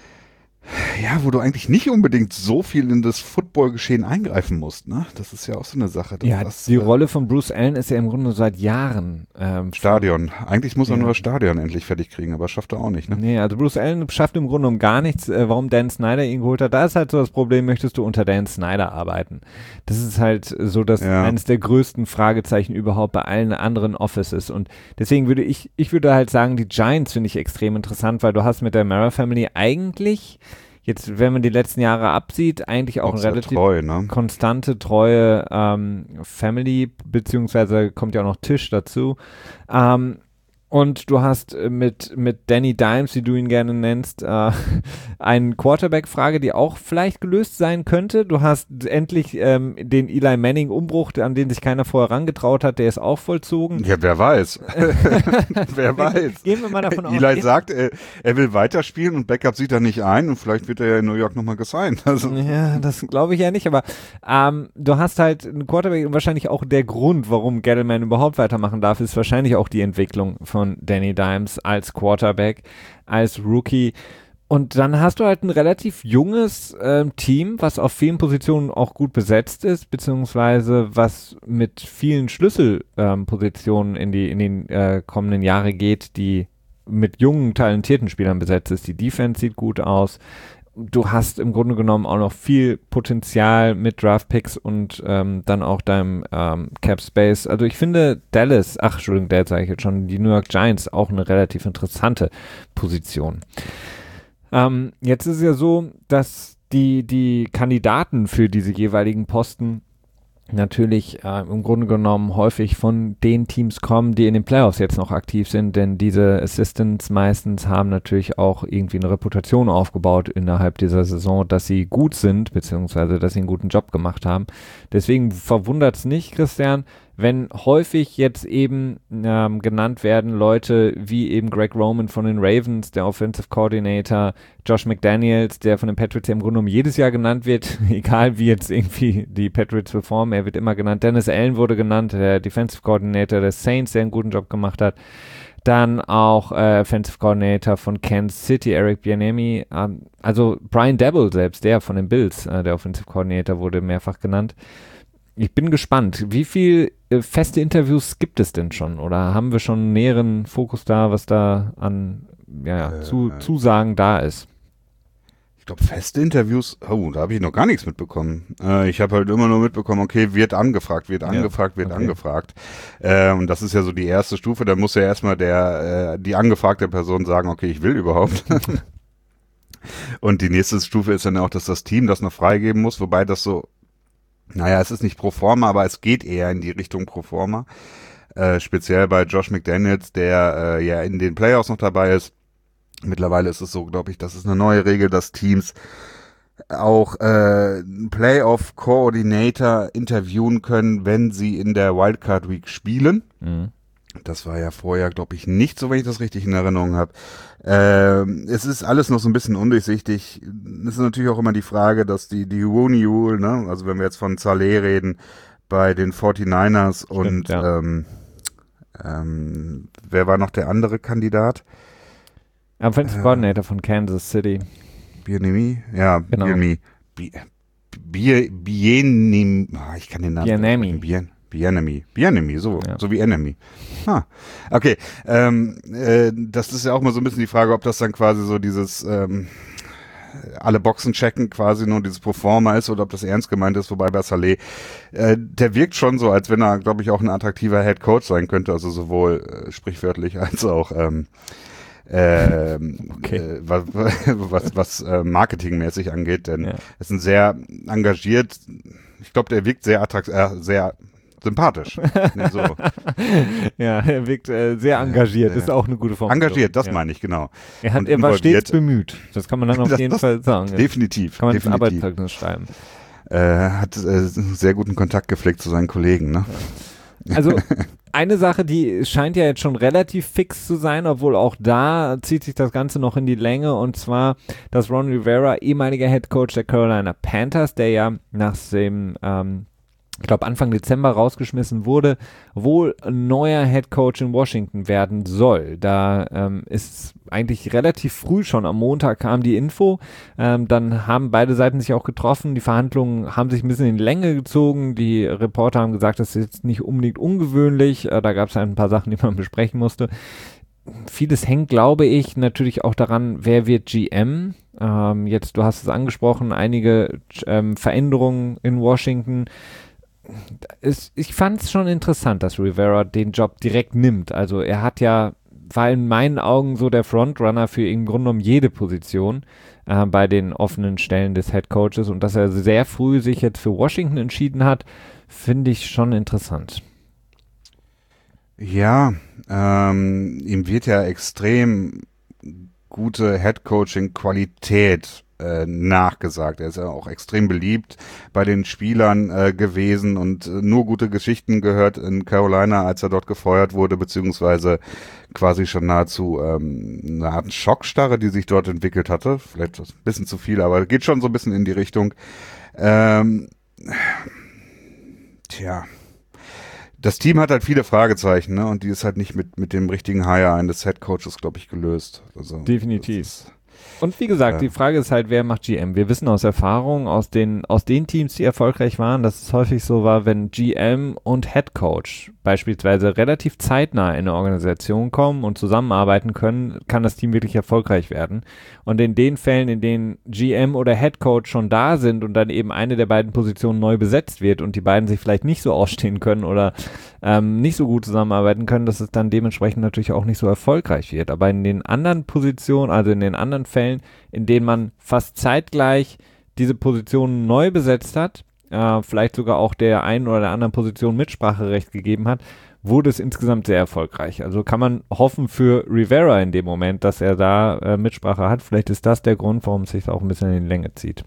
du eigentlich nicht unbedingt so viel in das Footballgeschehen eingreifen musst, ne? Das ist ja auch so eine Sache. Die Rolle von Bruce Allen ist ja im Grunde seit Jahren. Stadion. Eigentlich muss er nur das Stadion endlich fertig kriegen, aber schafft er auch nicht, ne? Nee, also Bruce Allen schafft im Grunde genommen gar nichts. Warum Dan Snyder ihn geholt hat, da ist halt so das Problem, möchtest du unter Dan Snyder arbeiten? Das ist halt so eines der größten Fragezeichen überhaupt bei allen anderen Offices und deswegen würde ich würde sagen, die Giants finde ich extrem interessant, weil du hast mit der Mara Family eigentlich jetzt, wenn man die letzten Jahre absieht, eigentlich auch eine relativ konstante, treue Family, beziehungsweise kommt ja auch noch Tisch dazu. Und du hast mit Danny Dimes, wie du ihn gerne nennst, eine Quarterback-Frage, die auch vielleicht gelöst sein könnte. Du hast endlich den Eli Manning-Umbruch, an den sich keiner vorher herangetraut hat, der ist auch vollzogen. Ja, wer weiß. Wer weiß. Gehen wir mal davon aus. Eli sagt, er will weiterspielen und Backup sieht er nicht ein und vielleicht wird er ja in New York nochmal gesigned. Also. Ja, das glaube ich ja nicht, aber du hast halt einen Quarterback und wahrscheinlich auch der Grund, warum Gettleman überhaupt weitermachen darf, ist wahrscheinlich auch die Entwicklung von Danny Dimes als Quarterback, als Rookie. Und dann hast du halt ein relativ junges Team, was auf vielen Positionen auch gut besetzt ist, beziehungsweise was mit vielen Schlüsselpositionen in den kommenden Jahre geht, die mit jungen, talentierten Spielern besetzt ist. Die Defense sieht gut aus. Du hast im Grunde genommen auch noch viel Potenzial mit Draftpicks und dann auch deinem Cap Space. Also ich finde Dallas sage ich jetzt schon, die New York Giants auch eine relativ interessante Position. Jetzt ist es ja so, dass die Kandidaten für diese jeweiligen Posten natürlich im Grunde genommen häufig von den Teams kommen, die in den Playoffs jetzt noch aktiv sind, denn diese Assistants meistens haben natürlich auch irgendwie eine Reputation aufgebaut innerhalb dieser Saison, dass sie gut sind, beziehungsweise dass sie einen guten Job gemacht haben. Deswegen verwundert es nicht, Christian, wenn häufig jetzt eben genannt werden Leute wie eben Greg Roman von den Ravens, der Offensive Coordinator, Josh McDaniels, der von den Patriots ja im Grunde genommen jedes Jahr genannt wird, egal wie jetzt irgendwie die Patriots performen, er wird immer genannt. Dennis Allen wurde genannt, der Defensive Coordinator der Saints, der einen guten Job gemacht hat. Dann auch Offensive Coordinator von Kansas City, Eric Bieniemy, also Brian Daboll selbst, der von den Bills, der Offensive Coordinator, wurde mehrfach genannt. Ich bin gespannt. Wie viel feste Interviews gibt es denn schon? Oder haben wir schon einen näheren Fokus da, was da an Zusagen da ist? Ich glaube, feste Interviews, da habe ich noch gar nichts mitbekommen. Ich habe halt immer nur mitbekommen, okay, wird angefragt. Und das ist ja so die erste Stufe. Da muss ja erstmal die angefragte Person sagen, okay, ich will überhaupt. Und die nächste Stufe ist dann auch, dass das Team das noch freigeben muss, wobei das so, naja, es ist nicht pro forma, aber es geht eher in die Richtung pro forma. Speziell bei Josh McDaniels, der ja in den Playoffs noch dabei ist. Mittlerweile ist es so, glaube ich, das ist eine neue Regel, dass Teams auch Playoff-Coordinator interviewen können, wenn sie in der Wildcard Week spielen. Mhm. Das war ja vorher, glaube ich, nicht so, wenn ich das richtig in Erinnerung habe. Es ist alles noch so ein bisschen undurchsichtig. Es ist natürlich auch immer die Frage, dass die Rooney Rule, ne, also wenn wir jetzt von Saleh reden, bei den 49ers. Stimmt, und ja. Wer war noch der andere Kandidat? Offensive Coordinator von Kansas City. Bieniemy? Ja, genau. Bieniemy. Ich kann den Namen. Bieniemy, so wie Enemy. Okay, das ist ja auch mal so ein bisschen die Frage, ob das dann quasi so dieses alle Boxen checken quasi nur dieses Proforma ist oder ob das ernst gemeint ist, wobei bei Saleh, der wirkt schon so, als wenn er, glaube ich, auch ein attraktiver Head Coach sein könnte, also sowohl sprichwörtlich als auch was marketingmäßig angeht, denn er ist ein sehr engagiert, ich glaube, der wirkt sehr sehr sympathisch. Nee, so. Ja, er wirkt sehr engagiert, ist auch eine gute Form. Engagiert, das meine ich, genau. Er war stets bemüht, das kann man dann auf jeden Fall sagen. Definitiv. Kann man ins Arbeitszeugnis schreiben. Hat sehr guten Kontakt gepflegt zu seinen Kollegen, ne? Also eine Sache, die scheint ja jetzt schon relativ fix zu sein, obwohl auch da zieht sich das Ganze noch in die Länge, und zwar, dass Ron Rivera, ehemaliger Head Coach der Carolina Panthers, der ja nach dem ich glaube Anfang Dezember rausgeschmissen wurde, wohl neuer Head Coach in Washington werden soll. Da ist eigentlich relativ früh schon, am Montag kam die Info, dann haben beide Seiten sich auch getroffen, die Verhandlungen haben sich ein bisschen in die Länge gezogen, die Reporter haben gesagt, das ist jetzt nicht unbedingt ungewöhnlich, da gab es ein paar Sachen, die man besprechen musste. Vieles hängt, glaube ich, natürlich auch daran, wer wird GM. Jetzt, du hast es angesprochen, einige Veränderungen in Washington. Ich fand es schon interessant, dass Rivera den Job direkt nimmt. Also er war in meinen Augen so der Frontrunner für im Grunde genommen jede Position bei den offenen Stellen des Head Coaches, und dass er sehr früh sich jetzt für Washington entschieden hat, finde ich schon interessant. Ja, ihm wird ja extrem gute Head-Coaching-Qualität nachgesagt. Er ist ja auch extrem beliebt bei den Spielern gewesen und nur gute Geschichten gehört in Carolina, als er dort gefeuert wurde, beziehungsweise quasi schon nahezu eine Art Schockstarre, die sich dort entwickelt hatte. Vielleicht ein bisschen zu viel, aber geht schon so ein bisschen in die Richtung. Das Team hat halt viele Fragezeichen, ne? Und die ist halt nicht mit dem richtigen Hire eines Headcoaches, glaube ich, gelöst. Also, definitiv. Und wie gesagt, die Frage ist halt, wer macht GM? Wir wissen aus Erfahrung, aus den Teams, die erfolgreich waren, dass es häufig so war, wenn GM und Head Coach beispielsweise relativ zeitnah in eine Organisation kommen und zusammenarbeiten können, kann das Team wirklich erfolgreich werden. Und in den Fällen, in denen GM oder Head Coach schon da sind und dann eben eine der beiden Positionen neu besetzt wird und die beiden sich vielleicht nicht so ausstehen können oder nicht so gut zusammenarbeiten können, dass es dann dementsprechend natürlich auch nicht so erfolgreich wird. Aber in den anderen Positionen, also in den anderen Fällen, in denen man fast zeitgleich diese Positionen neu besetzt hat, vielleicht sogar auch der einen oder der anderen Position Mitspracherecht gegeben hat, wurde es insgesamt sehr erfolgreich. Also kann man hoffen für Rivera in dem Moment, dass er da Mitsprache hat. Vielleicht ist das der Grund, warum es sich auch ein bisschen in die Länge zieht.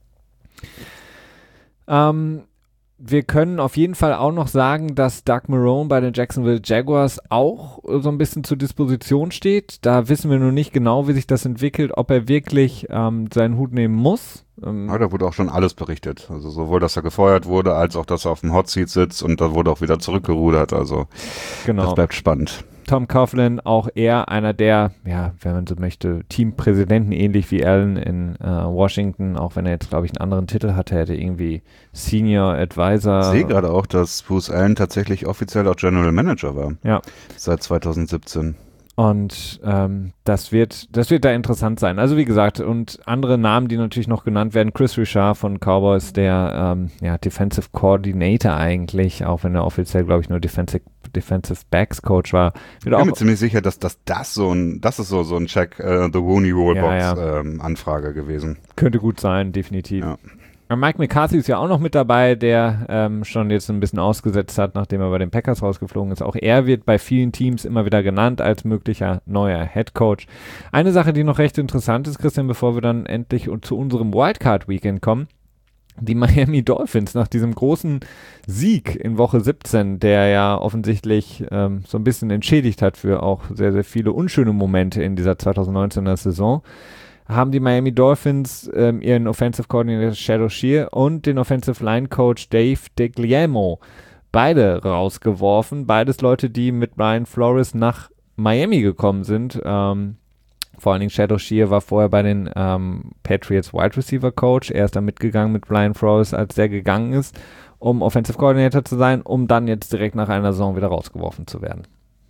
Wir können auf jeden Fall auch noch sagen, dass Doug Marrone bei den Jacksonville Jaguars auch so ein bisschen zur Disposition steht. Da wissen wir nur nicht genau, wie sich das entwickelt, ob er wirklich seinen Hut nehmen muss. Ja, da wurde auch schon alles berichtet. Also sowohl, dass er gefeuert wurde, als auch, dass er auf dem Hot Seat sitzt und da wurde auch wieder zurückgerudert. Also das bleibt spannend. Tom Coughlin, auch er einer der, ja, wenn man so möchte, Teampräsidenten, ähnlich wie Allen in Washington, auch wenn er jetzt, glaube ich, einen anderen Titel hatte, hätte irgendwie Senior Advisor. Ich sehe gerade auch, dass Bruce Allen tatsächlich offiziell auch General Manager war. Ja. Seit 2017. Und das wird da interessant sein. Also wie gesagt, und andere Namen, die natürlich noch genannt werden, Chris Richard von Cowboys, der Defensive Coordinator eigentlich, auch wenn er offiziell, glaube ich, nur Defensive Backs Coach war. Ich bin mir ziemlich sicher, dass das ist so ein Check the Rooney Rulebox Anfrage gewesen. Könnte gut sein, definitiv. Ja. Mike McCarthy ist ja auch noch mit dabei, der schon jetzt ein bisschen ausgesetzt hat, nachdem er bei den Packers rausgeflogen ist. Auch er wird bei vielen Teams immer wieder genannt als möglicher neuer Head Coach. Eine Sache, die noch recht interessant ist, Christian, bevor wir dann endlich zu unserem Wildcard-Weekend kommen, die Miami Dolphins nach diesem großen Sieg in Woche 17, der ja offensichtlich so ein bisschen entschädigt hat für auch sehr, sehr viele unschöne Momente in dieser 2019er Saison, haben die Miami Dolphins ihren Offensive Coordinator Shadow Shear und den Offensive Line Coach Dave DeGliamo beide rausgeworfen. Beides Leute, die mit Brian Flores nach Miami gekommen sind. Vor allen Dingen Shadow Shear war vorher bei den Patriots Wide Receiver Coach. Er ist da mitgegangen mit Brian Flores, als der gegangen ist, um Offensive Coordinator zu sein, um dann jetzt direkt nach einer Saison wieder rausgeworfen zu werden.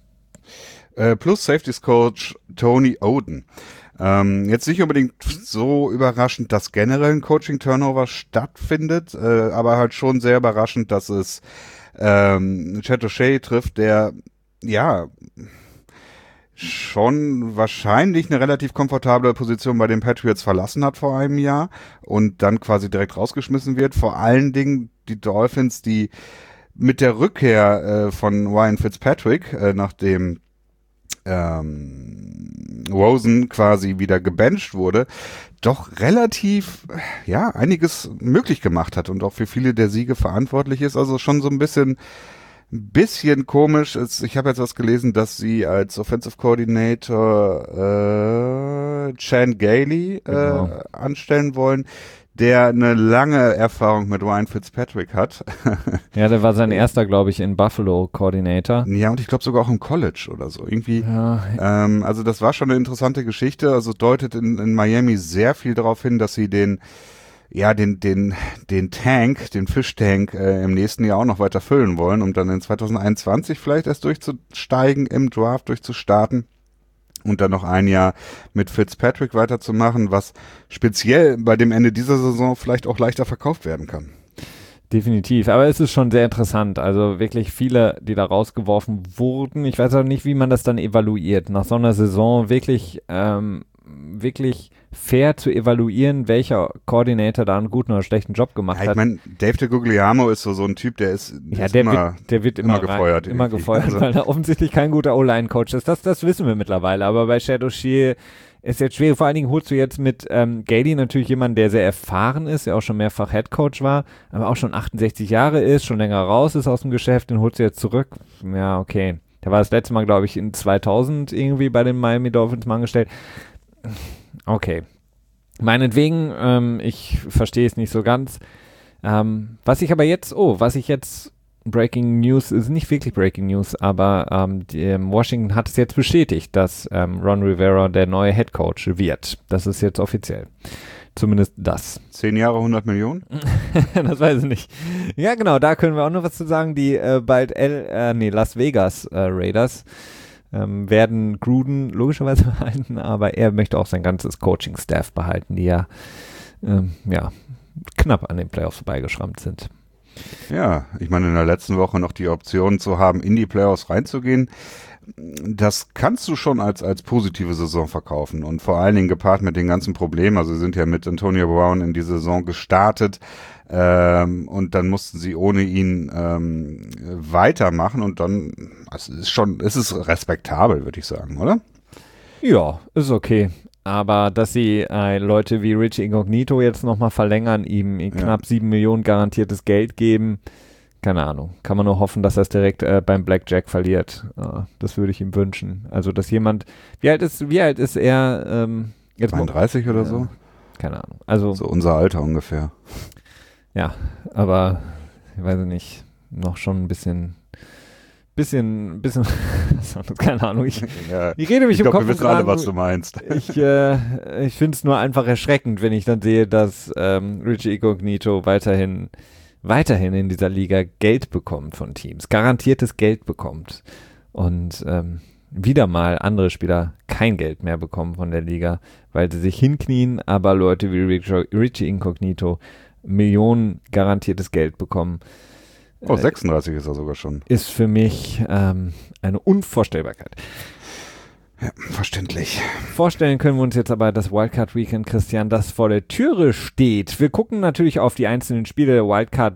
Plus Safeties Coach Tony Oden. Jetzt nicht unbedingt so überraschend, dass generell ein Coaching-Turnover stattfindet, aber halt schon sehr überraschend, dass es Chad O'Shea trifft, der ja schon wahrscheinlich eine relativ komfortable Position bei den Patriots verlassen hat vor einem Jahr und dann quasi direkt rausgeschmissen wird. Vor allen Dingen die Dolphins, die mit der Rückkehr von Ryan Fitzpatrick, nachdem Rosen quasi wieder gebencht wurde, doch relativ, einiges möglich gemacht hat und auch für viele der Siege verantwortlich ist. Also schon so ein bisschen komisch. Ich habe jetzt was gelesen, dass sie als Offensive Coordinator Chan Gailey anstellen wollen, der eine lange Erfahrung mit Ryan Fitzpatrick hat. Ja, der war sein erster, glaube ich, in Buffalo Coordinator. Ja, und ich glaube sogar auch im College oder so. Irgendwie. Ja. Also das war schon eine interessante Geschichte. Also deutet in Miami sehr viel darauf hin, dass sie den Fischtank im nächsten Jahr auch noch weiter füllen wollen, um dann in 2021 vielleicht erst durchzusteigen, im Draft durchzustarten. Und dann noch ein Jahr mit Fitzpatrick weiterzumachen, was speziell bei dem Ende dieser Saison vielleicht auch leichter verkauft werden kann. Definitiv, aber es ist schon sehr interessant, also wirklich viele, die da rausgeworfen wurden. Ich weiß auch nicht, wie man das dann evaluiert, nach so einer Saison wirklich fair zu evaluieren, welcher Koordinator da einen guten oder schlechten Job gemacht hat. Ich meine, Dave DeGuglielmo ist so ein Typ, der wird immer gefeuert. Immer gefeuert, also, weil er offensichtlich kein guter O-Line-Coach ist. Das wissen wir mittlerweile, aber bei Shadow Shear ist jetzt schwierig. Vor allen Dingen holst du jetzt mit Gailey natürlich jemanden, der sehr erfahren ist, der auch schon mehrfach Headcoach war, aber auch schon 68 Jahre ist, schon länger raus ist aus dem Geschäft, den holst du jetzt zurück. Ja, okay. Der war das letzte Mal, glaube ich, in 2000 irgendwie bei den Miami Dolphins mal angestellt. Okay. Meinetwegen, ich verstehe es nicht so ganz. Was ich jetzt Breaking News, ist nicht wirklich Breaking News, aber Washington hat es jetzt bestätigt, dass Ron Rivera der neue Head Coach wird. Das ist jetzt offiziell. Zumindest das. 10 Jahre, 100 Millionen? Das weiß ich nicht. Ja, genau, da können wir auch noch was zu sagen. Die bald Las Vegas Raiders werden Gruden logischerweise behalten, aber er möchte auch sein ganzes Coaching-Staff behalten, die ja knapp an den Playoffs vorbeigeschrammt sind. Ja, ich meine, in der letzten Woche noch die Option zu haben, in die Playoffs reinzugehen, das kannst du schon als positive Saison verkaufen und vor allen Dingen gepaart mit den ganzen Problemen. Also sie sind ja mit Antonio Brown in die Saison gestartet und dann mussten sie ohne ihn weitermachen und dann, also es ist respektabel, würde ich sagen, oder? Ja, ist okay. Aber dass sie Leute wie Richie Incognito jetzt nochmal verlängern, ihm knapp 7 Millionen garantiertes Geld geben, keine Ahnung. Kann man nur hoffen, dass er es direkt beim Blackjack verliert. Das würde ich ihm wünschen. Also, dass jemand, wie alt ist er? Jetzt 32 oder so? Keine Ahnung. Also, so unser Alter ungefähr. Ja, aber ich weiß nicht, noch schon ein bisschen, keine Ahnung, ich rede mich im Kopf. Wir wissen alle, was du meinst. Ich finde es nur einfach erschreckend, wenn ich dann sehe, dass Richie Incognito weiterhin in dieser Liga Geld bekommt von Teams, garantiertes Geld bekommt und wieder mal andere Spieler kein Geld mehr bekommen von der Liga, weil sie sich hinknien, aber Leute wie Richie Incognito Millionen garantiertes Geld bekommen. 36 ist er sogar schon. Ist für mich eine Unvorstellbarkeit. Ja, verständlich. Vorstellen können wir uns jetzt aber das Wildcard-Weekend, Christian, das vor der Türe steht. Wir gucken natürlich auf die einzelnen Spiele des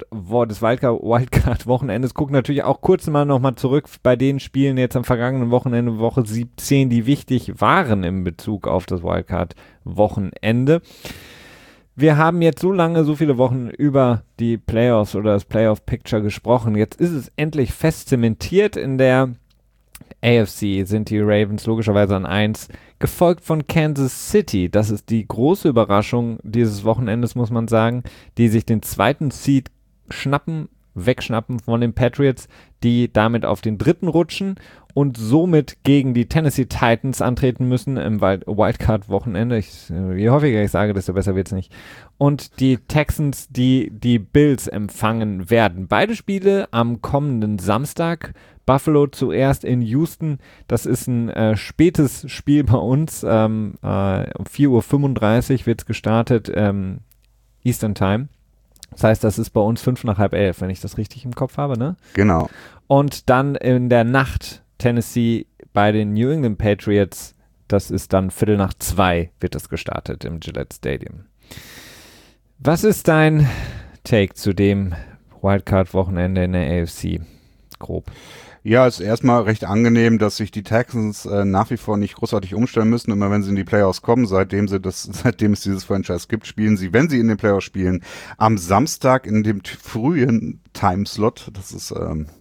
Wildcard-Wochenendes, gucken natürlich auch kurz mal nochmal zurück bei den Spielen jetzt am vergangenen Wochenende, Woche 17, die wichtig waren in Bezug auf das Wildcard-Wochenende. Wir haben jetzt so lange, so viele Wochen über die Playoffs oder das Playoff-Picture gesprochen. Jetzt ist es endlich fest zementiert. In der AFC sind die Ravens logischerweise an 1, gefolgt von Kansas City. Das ist die große Überraschung dieses Wochenendes, muss man sagen, die sich den zweiten Seed wegschnappen von den Patriots, die damit auf den dritten rutschen und somit gegen die Tennessee Titans antreten müssen im Wildcard-Wochenende. Je häufiger ich sage, desto besser wird es nicht. Und die Texans, die Bills empfangen werden. Beide Spiele am kommenden Samstag. Buffalo zuerst in Houston. Das ist ein spätes Spiel bei uns. Um 4:35 Uhr wird es gestartet, Eastern Time. Das heißt, das ist bei uns 5 nach halb 11, wenn ich das richtig im Kopf habe, ne? Genau. Und dann in der Nacht Tennessee bei den New England Patriots, das ist dann 1:45 wird das gestartet im Gillette Stadium. Was ist dein Take zu dem Wildcard-Wochenende in der AFC? Grob. Ja, ist erstmal recht angenehm, dass sich die Texans nach wie vor nicht großartig umstellen müssen. Immer wenn sie in die Playoffs kommen, seitdem es dieses Franchise gibt, spielen sie, wenn sie in den Playoffs spielen, am Samstag in dem frühen Timeslot. Das ist,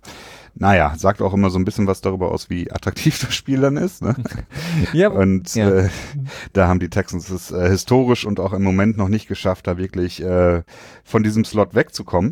sagt auch immer so ein bisschen was darüber aus, wie attraktiv das Spiel dann ist. Ne? Yep. Und da haben die Texans es historisch und auch im Moment noch nicht geschafft, da wirklich von diesem Slot wegzukommen.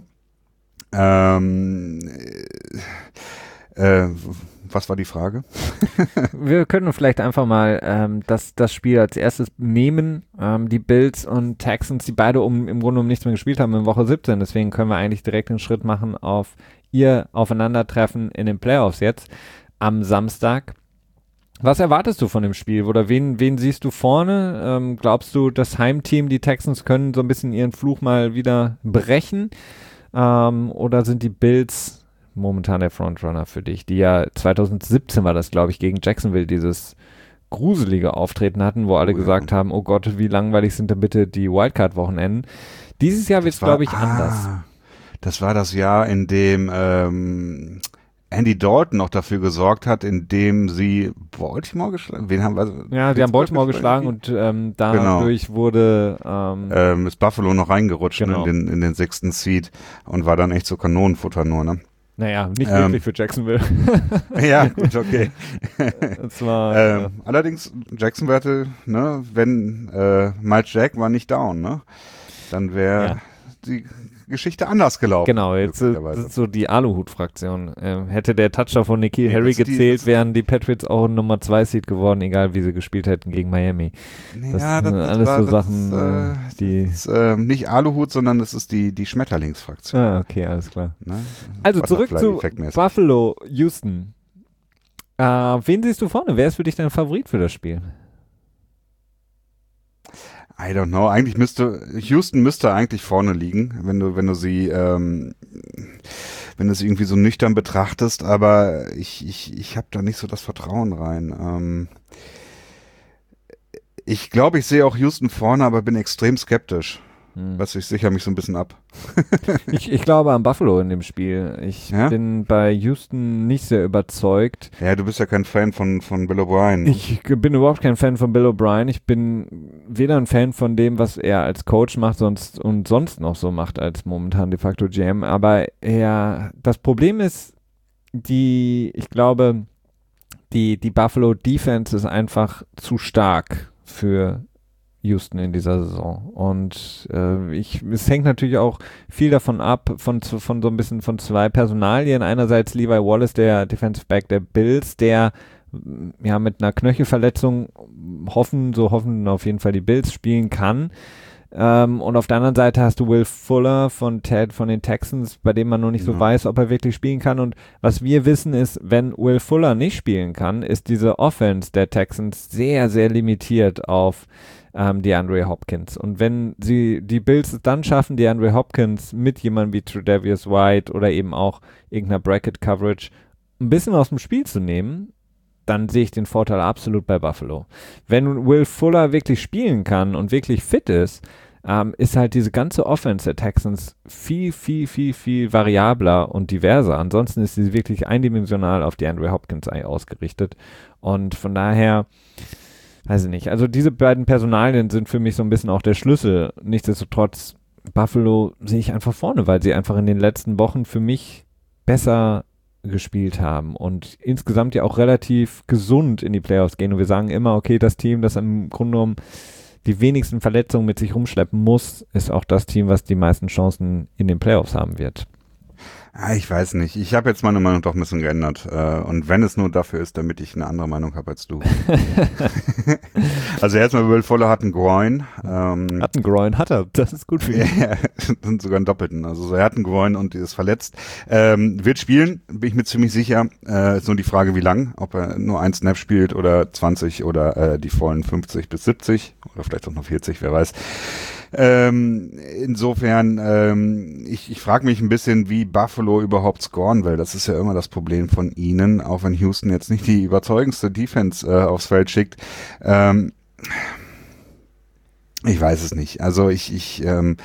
Was war die Frage? Wir können vielleicht einfach mal das Spiel als erstes nehmen. Die Bills und Texans, die beide im Grunde genommen nichts mehr gespielt haben in Woche 17. Deswegen können wir eigentlich direkt einen Schritt machen auf ihr Aufeinandertreffen in den Playoffs jetzt am Samstag. Was erwartest du von dem Spiel? Oder wen siehst du vorne? Glaubst du, das Heimteam, die Texans, können so ein bisschen ihren Fluch mal wieder brechen? Oder sind die Bills momentan der Frontrunner für dich, die ja 2017 war das, glaube ich, gegen Jacksonville dieses gruselige Auftreten hatten, wo alle gesagt haben, oh Gott, wie langweilig sind denn bitte die Wildcard-Wochenenden. Dieses Jahr wird es, glaube ich, anders. Das war das Jahr, in dem Andy Dalton noch dafür gesorgt hat, indem sie Baltimore geschlagen haben. Ja, die haben Baltimore geschlagen und dadurch wurde ist Buffalo noch reingerutscht in den 6. Seed und war dann echt so Kanonenfutter nur, ne? Naja, nicht wirklich für Jacksonville. Ja, gut, okay. Das war, allerdings, Jacksonville hatte, ne, wenn Miles Jack war nicht down, ne, dann wäre die Geschichte anders gelaufen. Genau, jetzt ist so die Aluhut-Fraktion. Hätte der Touchdown von N'Keal Harry gezählt, wären die Patriots auch ein Nummer 2 Seed geworden, egal wie sie gespielt hätten gegen Miami. Das sind alles so Sachen, die... Das ist, nicht Aluhut, sondern das ist die Schmetterlingsfraktion. Ah, okay, alles klar. Ne? Also zurück zu Buffalo, Houston. Wen siehst du vorne? Wer ist für dich dein Favorit für das Spiel? I don't know. Houston müsste eigentlich vorne liegen, wenn du sie irgendwie so nüchtern betrachtest, aber ich habe da nicht so das Vertrauen rein. Ich glaube, ich sehe auch Houston vorne, aber bin extrem skeptisch. Was ich sicher mich so ein bisschen ab. Ich glaube an Buffalo in dem Spiel. Ich bin bei Houston nicht sehr überzeugt. Ja, du bist ja kein Fan von Bill O'Brien. Ich bin überhaupt kein Fan von Bill O'Brien. Ich bin weder ein Fan von dem, was er als Coach macht sonst noch so macht als momentan de facto GM. Aber das Problem ist, ich glaube, die Buffalo Defense ist einfach zu stark für Houston in dieser Saison. Und es hängt natürlich auch viel davon ab, von so ein bisschen von zwei Personalien. Einerseits Levi Wallace, der Defensive Back der Bills, der mit einer Knöchelverletzung hoffen auf jeden Fall die Bills spielen kann. Und auf der anderen Seite hast du Will Fuller von den Texans, bei dem man noch nicht so weiß, ob er wirklich spielen kann. Und was wir wissen ist, wenn Will Fuller nicht spielen kann, ist diese Offense der Texans sehr, sehr limitiert auf DeAndre Hopkins. Und wenn die Bills es dann schaffen, DeAndre Hopkins mit jemandem wie Tre'Davious White oder eben auch irgendeiner Bracket-Coverage ein bisschen aus dem Spiel zu nehmen, dann sehe ich den Vorteil absolut bei Buffalo. Wenn Will Fuller wirklich spielen kann und wirklich fit ist halt diese ganze Offense der Texans viel, viel, viel, viel variabler und diverser. Ansonsten ist sie wirklich eindimensional auf DeAndre Hopkins ausgerichtet. Und von daher, weiß ich nicht, also diese beiden Personalien sind für mich so ein bisschen auch der Schlüssel. Nichtsdestotrotz, Buffalo sehe ich einfach vorne, weil sie einfach in den letzten Wochen für mich besser gespielt haben und insgesamt ja auch relativ gesund in die Playoffs gehen. Und wir sagen immer, okay, das Team, das im Grunde genommen die wenigsten Verletzungen mit sich rumschleppen muss, ist auch das Team, was die meisten Chancen in den Playoffs haben wird. Ich weiß nicht. Ich habe jetzt meine Meinung doch ein bisschen geändert. Und wenn es nur dafür ist, damit ich eine andere Meinung habe als du. Also erstmal, Will Fuller hat einen Groin. Hat einen Groin, hat er. Das ist gut für ihn. Ja, und sogar einen Doppelten. Also er hat einen Groin und ist verletzt. Wird spielen, bin ich mir ziemlich sicher. Ist nur die Frage, wie lang. Ob er nur einen Snap spielt oder 20 oder die vollen 50 bis 70 oder vielleicht auch noch 40, wer weiß. Insofern, ich frage mich ein bisschen, wie Buffalo überhaupt scoren will. Das ist ja immer das Problem von ihnen, auch wenn Houston jetzt nicht die überzeugendste Defense aufs Feld schickt. Ich weiß es nicht. Also ich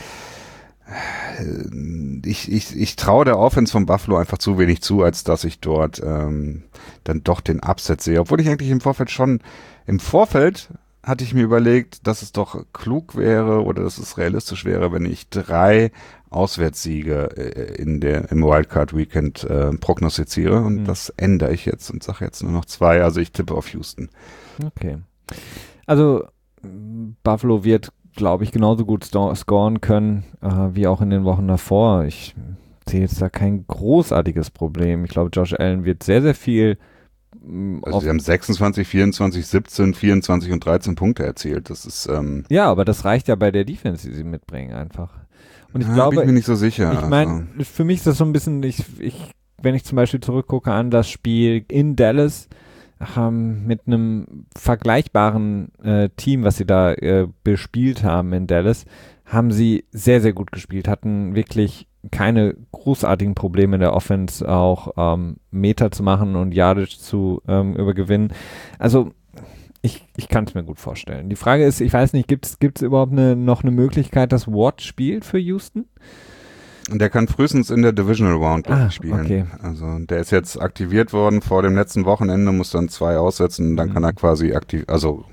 traue der Offense von Buffalo einfach zu wenig zu, als dass ich dort dann doch den Upset sehe. Obwohl ich eigentlich im Vorfeld hatte ich mir überlegt, dass es doch klug wäre oder dass es realistisch wäre, wenn ich 3 Auswärtssiege im Wildcard-Weekend prognostiziere. Und das ändere ich jetzt und sage jetzt nur noch 2. Also ich tippe auf Houston. Okay. Also Buffalo wird, glaube ich, genauso gut scoren können wie auch in den Wochen davor. Ich sehe jetzt da kein großartiges Problem. Ich glaube, Josh Allen wird sehr, sehr viel. Also sie haben 26, 24, 17, 24 und 13 Punkte erzielt. Das ist ja, aber das reicht ja bei der Defense, die sie mitbringen einfach. Und ich glaube, bin ich mir nicht so sicher. Ich meine, für mich ist das so ein bisschen, wenn ich zum Beispiel zurückgucke an das Spiel in Dallas, mit einem vergleichbaren Team, was sie da bespielt haben in Dallas, haben sie sehr, sehr gut gespielt, hatten wirklich keine großartigen Probleme in der Offense auch Meter zu machen und Yardage zu übergewinnen. Also ich kann es mir gut vorstellen. Die Frage ist, ich weiß nicht, gibt es überhaupt noch eine Möglichkeit, dass Watt spielt für Houston? Der kann frühestens in der Divisional Round spielen. Okay. Also der ist jetzt aktiviert worden vor dem letzten Wochenende, muss dann 2 aussetzen und dann kann er quasi auch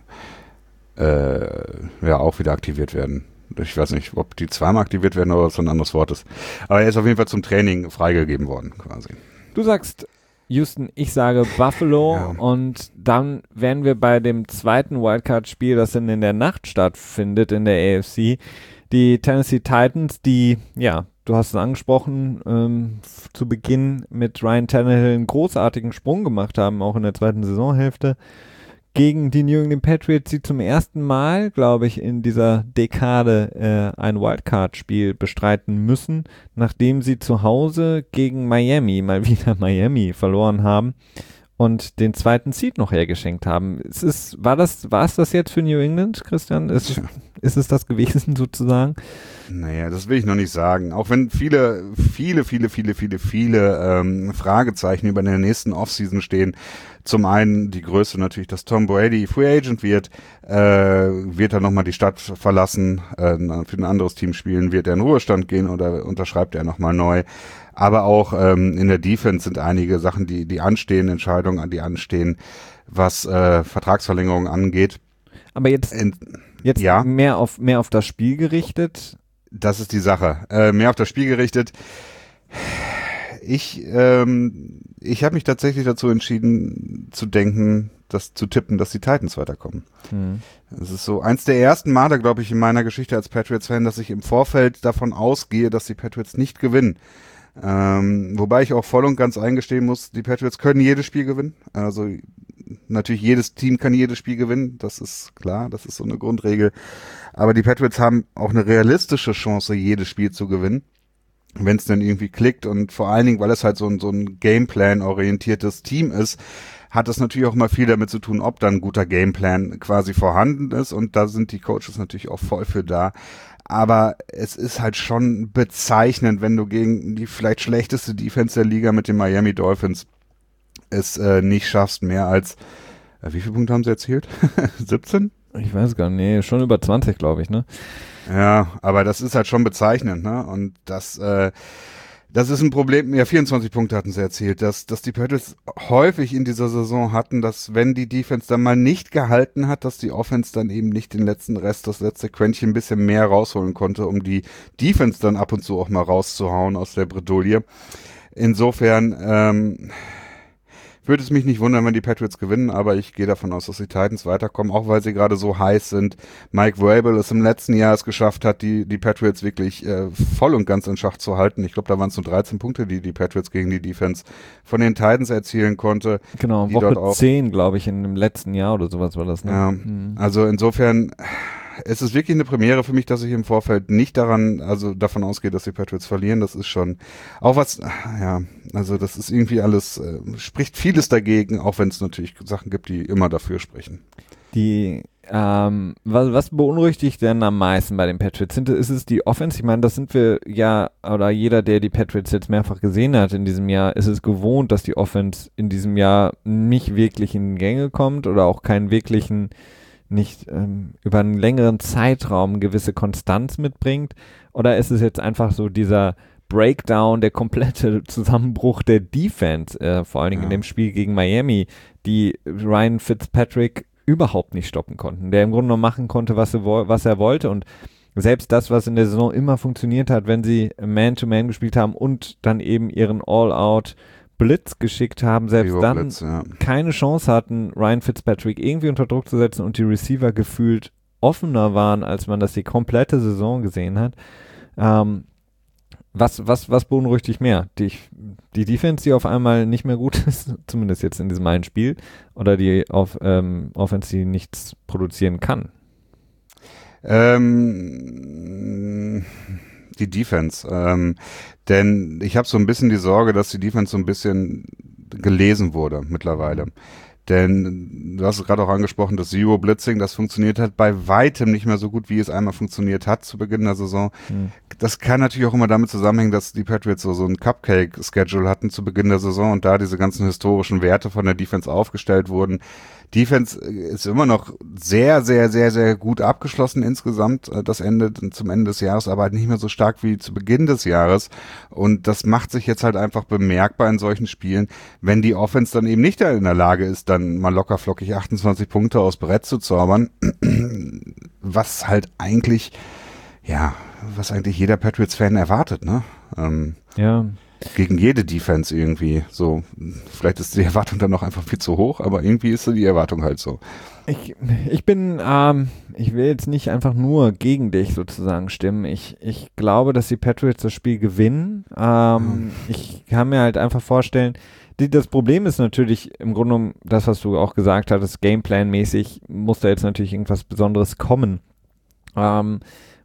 wieder aktiviert werden. Ich weiß nicht, ob die zweimal aktiviert werden oder was ein anderes Wort ist. Aber er ist auf jeden Fall zum Training freigegeben worden, quasi. Du sagst Houston, ich sage Buffalo und dann wären wir bei dem zweiten Wildcard-Spiel, das dann in der Nacht stattfindet in der AFC. Die Tennessee Titans, die, ja, du hast es angesprochen, zu Beginn mit Ryan Tannehill einen großartigen Sprung gemacht haben, auch in der zweiten Saisonhälfte. Gegen die New England Patriots, die zum ersten Mal, glaube ich, in dieser Dekade ein Wildcard-Spiel bestreiten müssen, nachdem sie zu Hause gegen Miami, mal wieder Miami, verloren haben. und den zweiten Seed noch hergeschenkt haben. War es das jetzt für New England, Christian? Ist es das gewesen sozusagen? Naja, das will ich noch nicht sagen. Auch wenn viele Fragezeichen über der nächsten Offseason stehen. Zum einen die Größe natürlich, dass Tom Brady Free Agent wird er nochmal die Stadt verlassen, für ein anderes Team spielen, wird er in Ruhestand gehen oder unterschreibt er nochmal neu. Aber auch in der Defense sind einige Sachen, die anstehen, Entscheidungen, die anstehen, was Vertragsverlängerungen angeht. Aber jetzt ja. mehr auf das Spiel gerichtet? Das ist die Sache. Mehr auf das Spiel gerichtet. Ich habe mich tatsächlich dazu entschieden zu tippen, dass die Titans weiterkommen. Das ist so eins der ersten Male, glaube ich, in meiner Geschichte als Patriots-Fan, dass ich im Vorfeld davon ausgehe, dass die Patriots nicht gewinnen. Wobei ich auch voll und ganz eingestehen muss, die Patriots können jedes Spiel gewinnen. Also natürlich jedes Team kann jedes Spiel gewinnen, das ist klar, das ist so eine Grundregel. Aber die Patriots haben auch eine realistische Chance, jedes Spiel zu gewinnen, wenn es dann irgendwie klickt. Und vor allen Dingen, weil es halt so ein Gameplan-orientiertes Team ist, hat das natürlich auch mal viel damit zu tun, ob dann ein guter Gameplan quasi vorhanden ist. Und da sind die Coaches natürlich auch voll für da. Aber es ist halt schon bezeichnend, wenn du gegen die vielleicht schlechteste Defense der Liga mit den Miami Dolphins es nicht schaffst, mehr als, wie viele Punkte haben sie erzielt? 17? Ich weiß gar nicht, schon über 20, glaube ich, ne? Ja, aber das ist halt schon bezeichnend, ne? Und das ist ein Problem. Ja, 24 Punkte hatten sie erzielt, dass die Patriots häufig in dieser Saison hatten, dass wenn die Defense dann mal nicht gehalten hat, dass die Offense dann eben nicht den letzten Rest, das letzte Quäntchen ein bisschen mehr rausholen konnte, um die Defense dann ab und zu auch mal rauszuhauen aus der Bredouille. Insofern würde es mich nicht wundern, wenn die Patriots gewinnen, aber ich gehe davon aus, dass die Titans weiterkommen, auch weil sie gerade so heiß sind. Mike Vrabel es im letzten Jahr geschafft hat, die Patriots wirklich voll und ganz in Schach zu halten. Ich glaube, da waren es nur 13 Punkte, die Patriots gegen die Defense von den Titans erzielen konnte. Genau, Woche 10, glaube ich, in dem letzten Jahr oder sowas war das. Ne? Ja, also insofern es ist wirklich eine Premiere für mich, dass ich im Vorfeld nicht davon ausgehe, dass die Patriots verlieren. Das ist schon auch was, ja, also das ist irgendwie alles, spricht vieles dagegen, auch wenn es natürlich Sachen gibt, die immer dafür sprechen. Was beunruhigt dich denn am meisten bei den Patriots? Ist es die Offense? Ich meine, das sind wir ja, oder jeder, der die Patriots jetzt mehrfach gesehen hat in diesem Jahr, ist es gewohnt, dass die Offense in diesem Jahr nicht wirklich in Gänge kommt oder auch keinen wirklichen nicht über einen längeren Zeitraum gewisse Konstanz mitbringt? Oder ist es jetzt einfach so dieser Breakdown, der komplette Zusammenbruch der Defense, vor allen Dingen in dem Spiel gegen Miami, die Ryan Fitzpatrick überhaupt nicht stoppen konnten, der im Grunde noch machen konnte, was er wollte, und selbst das, was in der Saison immer funktioniert hat, wenn sie Man-to-Man gespielt haben und dann eben ihren All-Out Blitz geschickt haben, selbst dann keine Chance hatten, Ryan Fitzpatrick irgendwie unter Druck zu setzen und die Receiver gefühlt offener waren, als man das die komplette Saison gesehen hat. Was beunruhigt dich mehr? Die Defense, die auf einmal nicht mehr gut ist, zumindest jetzt in diesem einen Spiel, oder die Offense, die nichts produzieren kann? Die Defense. Denn ich habe so ein bisschen die Sorge, dass die Defense so ein bisschen gelesen wurde mittlerweile. Denn du hast es gerade auch angesprochen, das Zero Blitzing, das funktioniert halt bei weitem nicht mehr so gut, wie es einmal funktioniert hat zu Beginn der Saison. Das kann natürlich auch immer damit zusammenhängen, dass die Patriots so ein Cupcake-Schedule hatten zu Beginn der Saison und da diese ganzen historischen Werte von der Defense aufgestellt wurden. Defense ist immer noch sehr, sehr, sehr, sehr gut abgeschlossen insgesamt, zum Ende des Jahres, aber halt nicht mehr so stark wie zu Beginn des Jahres. Und das macht sich jetzt halt einfach bemerkbar in solchen Spielen, wenn die Offense dann eben nicht in der Lage ist, dann mal locker flockig 28 Punkte aus Brett zu zaubern, was eigentlich jeder Patriots-Fan erwartet, ne? Ja. Gegen jede Defense irgendwie so. Vielleicht ist die Erwartung dann noch einfach viel zu hoch, aber irgendwie ist so die Erwartung halt so. Ich will jetzt nicht einfach nur gegen dich sozusagen stimmen. Ich glaube, dass die Patriots das Spiel gewinnen. Ich kann mir halt einfach vorstellen, das Problem ist natürlich im Grunde genommen das, was du auch gesagt hattest, Gameplan-mäßig muss da jetzt natürlich irgendwas Besonderes kommen.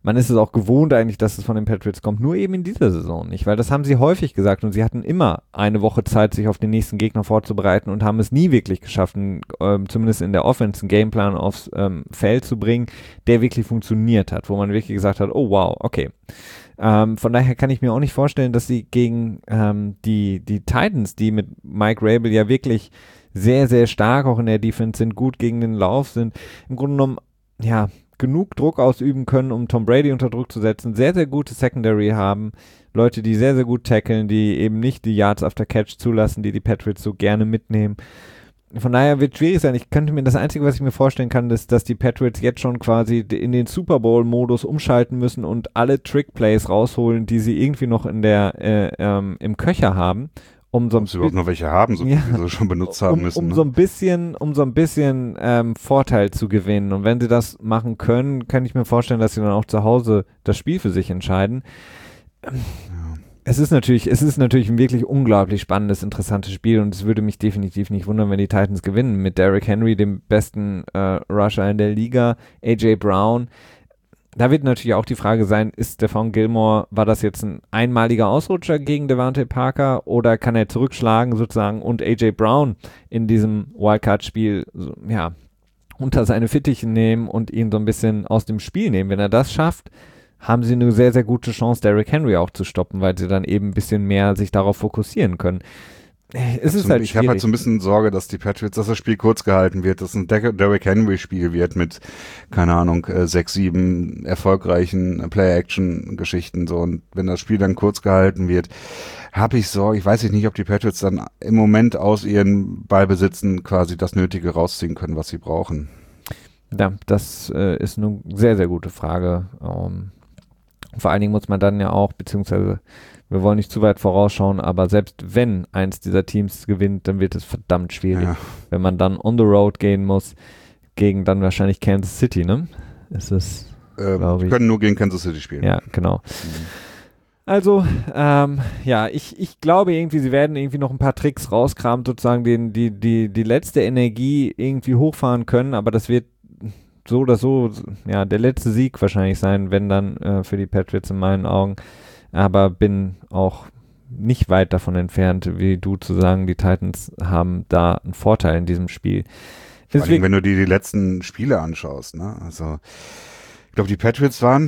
man ist es auch gewohnt eigentlich, dass es von den Patriots kommt, nur eben in dieser Saison nicht, weil das haben sie häufig gesagt und sie hatten immer eine Woche Zeit, sich auf den nächsten Gegner vorzubereiten und haben es nie wirklich geschafft, zumindest in der Offense einen Gameplan aufs Feld zu bringen, der wirklich funktioniert hat, wo man wirklich gesagt hat, oh wow, okay. Von daher kann ich mir auch nicht vorstellen, dass sie gegen die Titans, die mit Mike Vrabel ja wirklich sehr, sehr stark auch in der Defense sind, gut gegen den Lauf sind, im Grunde genommen, ja, genug Druck ausüben können, um Tom Brady unter Druck zu setzen, sehr, sehr gute Secondary haben, Leute, die sehr, sehr gut tackeln, die eben nicht die Yards after Catch zulassen, die Patriots so gerne mitnehmen. Von daher wird es schwierig sein. Ich könnte mir, das Einzige, was ich mir vorstellen kann, ist, dass die Patriots jetzt schon quasi in den Super Bowl-Modus umschalten müssen und alle Trick-Plays rausholen, die sie irgendwie noch in im Köcher haben. Ob sie überhaupt noch welche haben, so, die sie schon benutzt haben müssen. So ein bisschen Vorteil zu gewinnen. Und wenn sie das machen können, kann ich mir vorstellen, dass sie dann auch zu Hause das Spiel für sich entscheiden. Es ist natürlich ein wirklich unglaublich spannendes, interessantes Spiel und es würde mich definitiv nicht wundern, wenn die Titans gewinnen. Mit Derrick Henry, dem besten Rusher in der Liga, AJ Brown. Da wird natürlich auch die Frage sein, ist Stephon Gilmore, war das jetzt ein einmaliger Ausrutscher gegen Devante Parker oder kann er zurückschlagen sozusagen und AJ Brown in diesem Wildcard-Spiel unter seine Fittiche nehmen und ihn so ein bisschen aus dem Spiel nehmen. Wenn er das schafft, haben sie eine sehr, sehr gute Chance, Derrick Henry auch zu stoppen, weil sie dann eben ein bisschen mehr sich darauf fokussieren können. Ich habe halt so ein bisschen Sorge, dass das Spiel kurz gehalten wird, dass ein Derrick Henry Spiel wird mit, keine Ahnung, 6, 7 erfolgreichen Play-Action-Geschichten so, und wenn das Spiel dann kurz gehalten wird, habe ich Sorge, ich weiß nicht, ob die Patriots dann im Moment aus ihren Ballbesitzen quasi das Nötige rausziehen können, was sie brauchen. Ja, das ist eine sehr, sehr gute Frage. Vor allen Dingen muss man dann ja auch, beziehungsweise wir wollen nicht zu weit vorausschauen, aber selbst wenn eins dieser Teams gewinnt, dann wird es verdammt schwierig, wenn man dann on the road gehen muss, gegen dann wahrscheinlich Kansas City, ne? Ist es, glaube ich. Können nur gegen Kansas City spielen. Ja, genau. Also, ich glaube irgendwie, sie werden irgendwie noch ein paar Tricks rauskramen, sozusagen die letzte Energie irgendwie hochfahren können, aber das wird so oder so, ja, der letzte Sieg wahrscheinlich sein, wenn dann für die Patriots in meinen Augen. Aber bin auch nicht weit davon entfernt, wie du zu sagen, die Titans haben da einen Vorteil in diesem Spiel. Vor allem, wenn du dir die letzten Spiele anschaust, ne? Also, ich glaube, die Patriots waren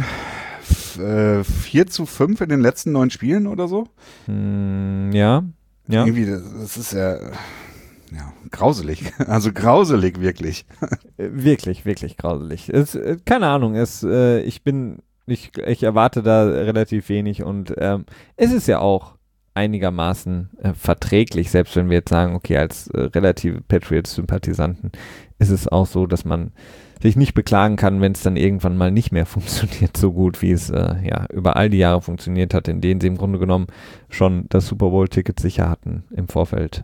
4-5 in den letzten 9 Spielen oder so. Ja. Irgendwie, das ist ja grauselig. Also grauselig, wirklich. Wirklich, wirklich grauselig. Keine Ahnung, ich erwarte da relativ wenig und es ist ja auch einigermaßen verträglich, selbst wenn wir jetzt sagen, okay, als relative Patriots-Sympathisanten ist es auch so, dass man sich nicht beklagen kann, wenn es dann irgendwann mal nicht mehr funktioniert, so gut wie es über all die Jahre funktioniert hat, in denen sie im Grunde genommen schon das Super Bowl-Ticket sicher hatten im Vorfeld.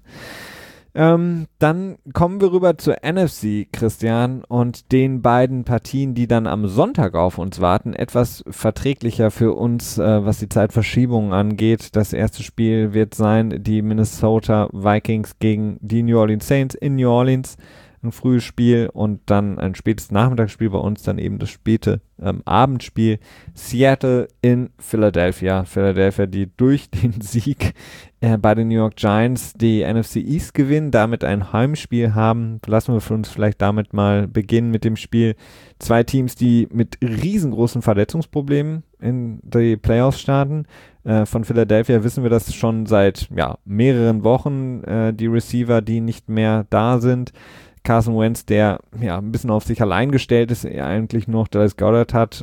Dann kommen wir rüber zur NFC, Christian, und den beiden Partien, die dann am Sonntag auf uns warten, etwas verträglicher für uns, was die Zeitverschiebungen angeht. Das erste Spiel wird sein, die Minnesota Vikings gegen die New Orleans Saints in New Orleans. Ein frühes Spiel und dann ein spätes Nachmittagsspiel bei uns, dann eben das späte Abendspiel. Seattle in Philadelphia. Philadelphia, die durch den Sieg bei den New York Giants die NFC East gewinnen, damit ein Heimspiel haben. Lassen wir für uns vielleicht damit mal beginnen mit dem Spiel. 2 Teams, die mit riesengroßen Verletzungsproblemen in die Playoffs starten. Von Philadelphia wissen wir das schon seit mehreren Wochen, die Receiver, die nicht mehr da sind. Carson Wentz, der ein bisschen auf sich allein gestellt ist, er eigentlich nur noch Dallas Goedert hat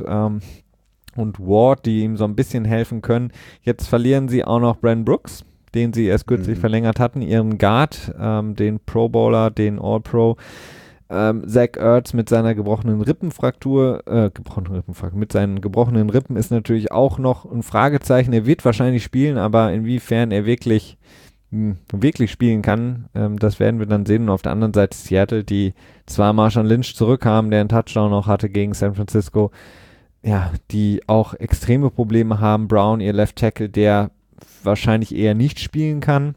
und Ward, die ihm so ein bisschen helfen können. Jetzt verlieren sie auch noch Brandon Brooks, den sie erst kürzlich verlängert hatten, ihren Guard, den Pro Bowler, den All-Pro. Zach Ertz mit seiner gebrochenen Rippenfraktur, mit seinen gebrochenen Rippen ist natürlich auch noch ein Fragezeichen. Er wird wahrscheinlich spielen, aber inwiefern er wirklich spielen kann, das werden wir dann sehen. Und auf der anderen Seite Seattle, die zwar Marshawn Lynch zurückhaben, der einen Touchdown noch hatte gegen San Francisco, die auch extreme Probleme haben. Brown, ihr Left Tackle, der wahrscheinlich eher nicht spielen kann,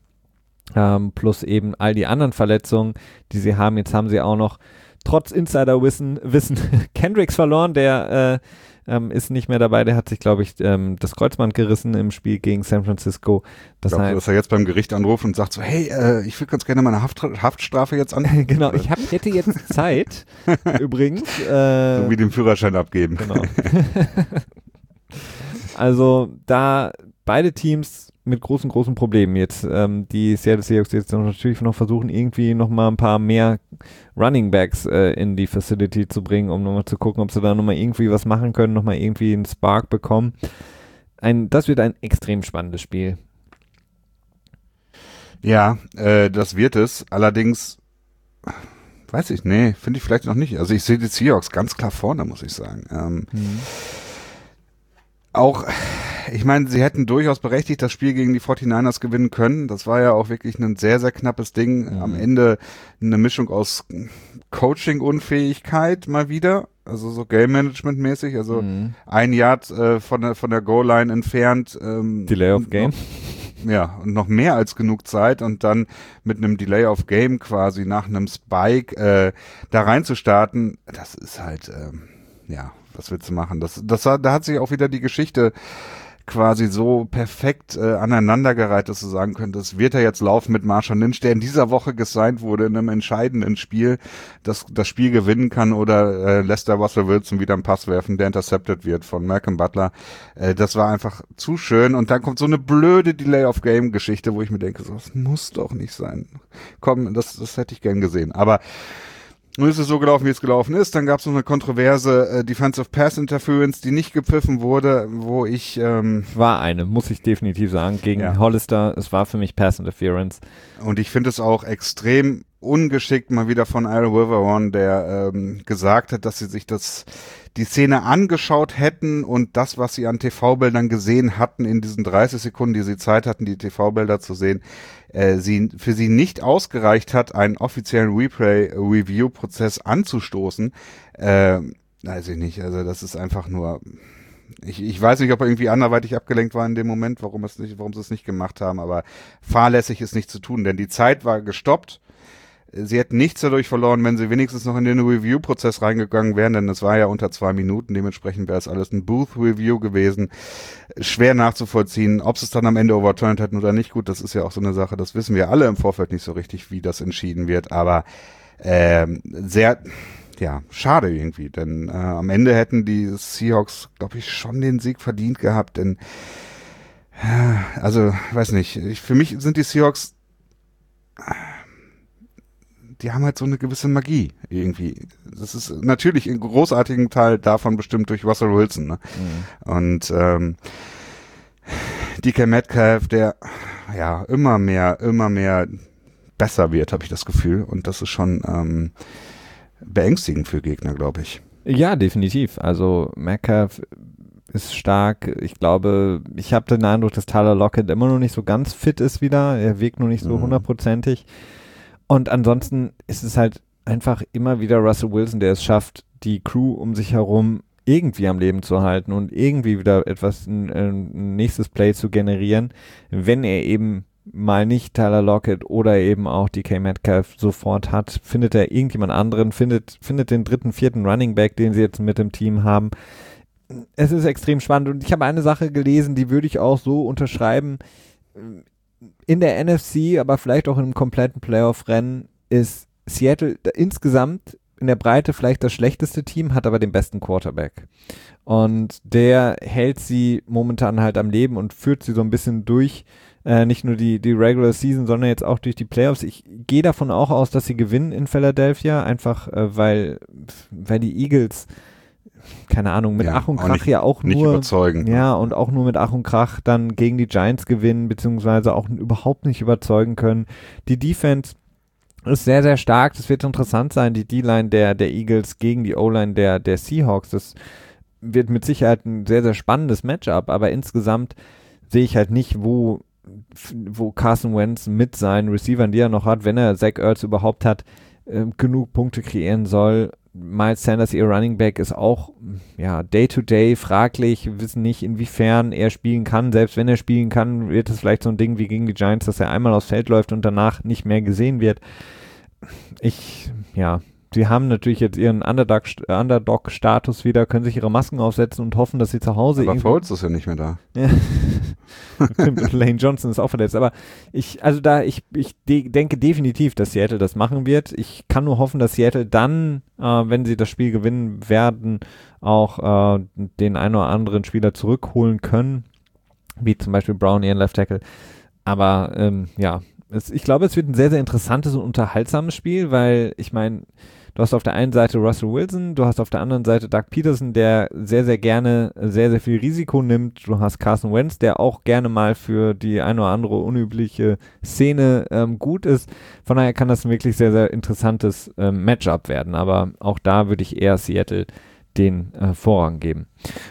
plus eben all die anderen Verletzungen, die sie haben. Jetzt haben sie auch noch trotz Insiderwissen Kendricks verloren, der ist nicht mehr dabei. Der hat sich, glaube ich, das Kreuzband gerissen im Spiel gegen San Francisco. Dass er jetzt beim Gericht anruft und sagt so, hey, ich würde ganz gerne meine Haftstrafe jetzt an. Genau, ich hätte jetzt Zeit, übrigens. So wie den Führerschein abgeben. Genau. Also da beide Teams mit großen Problemen jetzt. Die Seattle Seahawks jetzt natürlich noch versuchen, irgendwie noch mal ein paar mehr Running Backs in die Facility zu bringen, um nochmal zu gucken, ob sie da nochmal irgendwie was machen können, nochmal irgendwie einen Spark bekommen. Das wird ein extrem spannendes Spiel. Ja, das wird es. Allerdings, weiß ich, finde ich vielleicht noch nicht. Also ich sehe die Seahawks ganz klar vorne, muss ich sagen. Auch, ich meine, sie hätten durchaus berechtigt das Spiel gegen die 49ers gewinnen können. Das war ja auch wirklich ein sehr, sehr knappes Ding. Am Ende eine Mischung aus Coaching-Unfähigkeit mal wieder, also so Game-Management-mäßig, also 1 Yard von der Goal-Line entfernt. Delay of Game. Und noch mehr als genug Zeit und dann mit einem Delay of Game quasi nach einem Spike da reinzustarten, das ist halt, was willst du machen? Da hat sich auch wieder die Geschichte quasi so perfekt aneinandergereiht, dass du sagen könntest, wird er jetzt laufen mit Marshawn Lynch, der in dieser Woche gesigned wurde in einem entscheidenden Spiel, das Spiel gewinnen kann, oder lässt der Russell Wilson wieder einen Pass werfen, der intercepted wird von Malcolm Butler. Das war einfach zu schön und dann kommt so eine blöde Delay-of-Game-Geschichte, wo ich mir denke, so, das muss doch nicht sein. Komm, das hätte ich gern gesehen. Aber nun ist es so gelaufen, wie es gelaufen ist. Dann gab es noch eine kontroverse Defensive Pass Interference, die nicht gepfiffen wurde, wo ich war eine, muss ich definitiv sagen, gegen Hollister. Es war für mich Pass Interference. Und ich finde es auch extrem ungeschickt mal wieder von Al Riveron, der gesagt hat, dass sie sich die Szene angeschaut hätten und das, was sie an TV-Bildern gesehen hatten in diesen 30 Sekunden, die sie Zeit hatten, die TV-Bilder zu sehen, für sie nicht ausgereicht hat, einen offiziellen Replay-Review-Prozess anzustoßen. Weiß ich nicht, also das ist einfach nur, ich weiß nicht, ob er irgendwie anderweitig abgelenkt war in dem Moment, warum sie es nicht gemacht haben, aber fahrlässig ist nicht zu tun, denn die Zeit war gestoppt. Sie hätten nichts dadurch verloren, wenn sie wenigstens noch in den Review-Prozess reingegangen wären, denn es war ja unter 2 Minuten, dementsprechend wäre es alles ein Booth-Review gewesen. Schwer nachzuvollziehen, ob sie es dann am Ende overturned hätten oder nicht. Gut, das ist ja auch so eine Sache, das wissen wir alle im Vorfeld nicht so richtig, wie das entschieden wird, aber sehr, schade irgendwie, denn am Ende hätten die Seahawks, glaube ich, schon den Sieg verdient gehabt, denn also, weiß nicht, für mich sind die Seahawks, die haben halt so eine gewisse Magie irgendwie. Das ist natürlich ein großartigen Teil davon bestimmt durch Russell Wilson. Ne? Und DK Metcalf, der immer mehr besser wird, habe ich das Gefühl. Und das ist schon beängstigend für Gegner, glaube ich. Ja, definitiv. Also Metcalf ist stark. Ich glaube, ich habe den Eindruck, dass Tyler Lockett immer noch nicht so ganz fit ist wieder. Er wirkt noch nicht so 100%ig. Und ansonsten ist es halt einfach immer wieder Russell Wilson, der es schafft, die Crew um sich herum irgendwie am Leben zu halten und irgendwie wieder ein nächstes Play zu generieren, wenn er eben mal nicht Tyler Lockett oder eben auch DK Metcalf sofort hat, findet er irgendjemand anderen, findet den 3., 4. Running Back, den sie jetzt mit dem Team haben. Es ist extrem spannend und ich habe eine Sache gelesen, die würde ich auch so unterschreiben. In der NFC, aber vielleicht auch in einem kompletten Playoff-Rennen ist Seattle insgesamt in der Breite vielleicht das schlechteste Team, hat aber den besten Quarterback. Und der hält sie momentan halt am Leben und führt sie so ein bisschen durch, nicht nur die Regular Season, sondern jetzt auch durch die Playoffs. Ich gehe davon auch aus, dass sie gewinnen in Philadelphia, einfach weil die Eagles, keine Ahnung, mit Ach und Krach nicht überzeugen. Ja, und auch nur mit Ach und Krach dann gegen die Giants gewinnen, beziehungsweise auch überhaupt nicht überzeugen können. Die Defense ist sehr, sehr stark. Das wird interessant sein, die D-Line der Eagles gegen die O-Line der Seahawks. Das wird mit Sicherheit ein sehr, sehr spannendes Matchup, aber insgesamt sehe ich halt nicht, wo Carson Wentz mit seinen Receivern, die er noch hat, wenn er Zach Ertz überhaupt hat, genug Punkte kreieren soll. Miles Sanders, ihr Running Back, ist auch Day-to-Day fraglich. Wir wissen nicht, inwiefern er spielen kann. Selbst wenn er spielen kann, wird es vielleicht so ein Ding wie gegen die Giants, dass er einmal aufs Feld läuft und danach nicht mehr gesehen wird. sie haben natürlich jetzt ihren Underdog-Status wieder, können sich ihre Masken aufsetzen und hoffen, dass sie zu Hause aber Foles ist ja nicht mehr da. Ja. Stimmt, Lane Johnson ist auch verletzt, aber ich denke definitiv, dass Seattle das machen wird. Ich kann nur hoffen, dass Seattle dann, wenn sie das Spiel gewinnen werden, auch den einen oder anderen Spieler zurückholen können, wie zum Beispiel Brown, ihren Left Tackle. Aber ich glaube, es wird ein sehr, sehr interessantes und unterhaltsames Spiel, weil ich meine, du hast auf der einen Seite Russell Wilson, du hast auf der anderen Seite Doug Peterson, der sehr, sehr gerne sehr, sehr viel Risiko nimmt. Du hast Carson Wentz, der auch gerne mal für die eine oder andere unübliche Szene gut ist. Von daher kann das ein wirklich sehr, sehr interessantes Matchup werden. Aber auch da würde ich eher Seattle den Vorrang geben.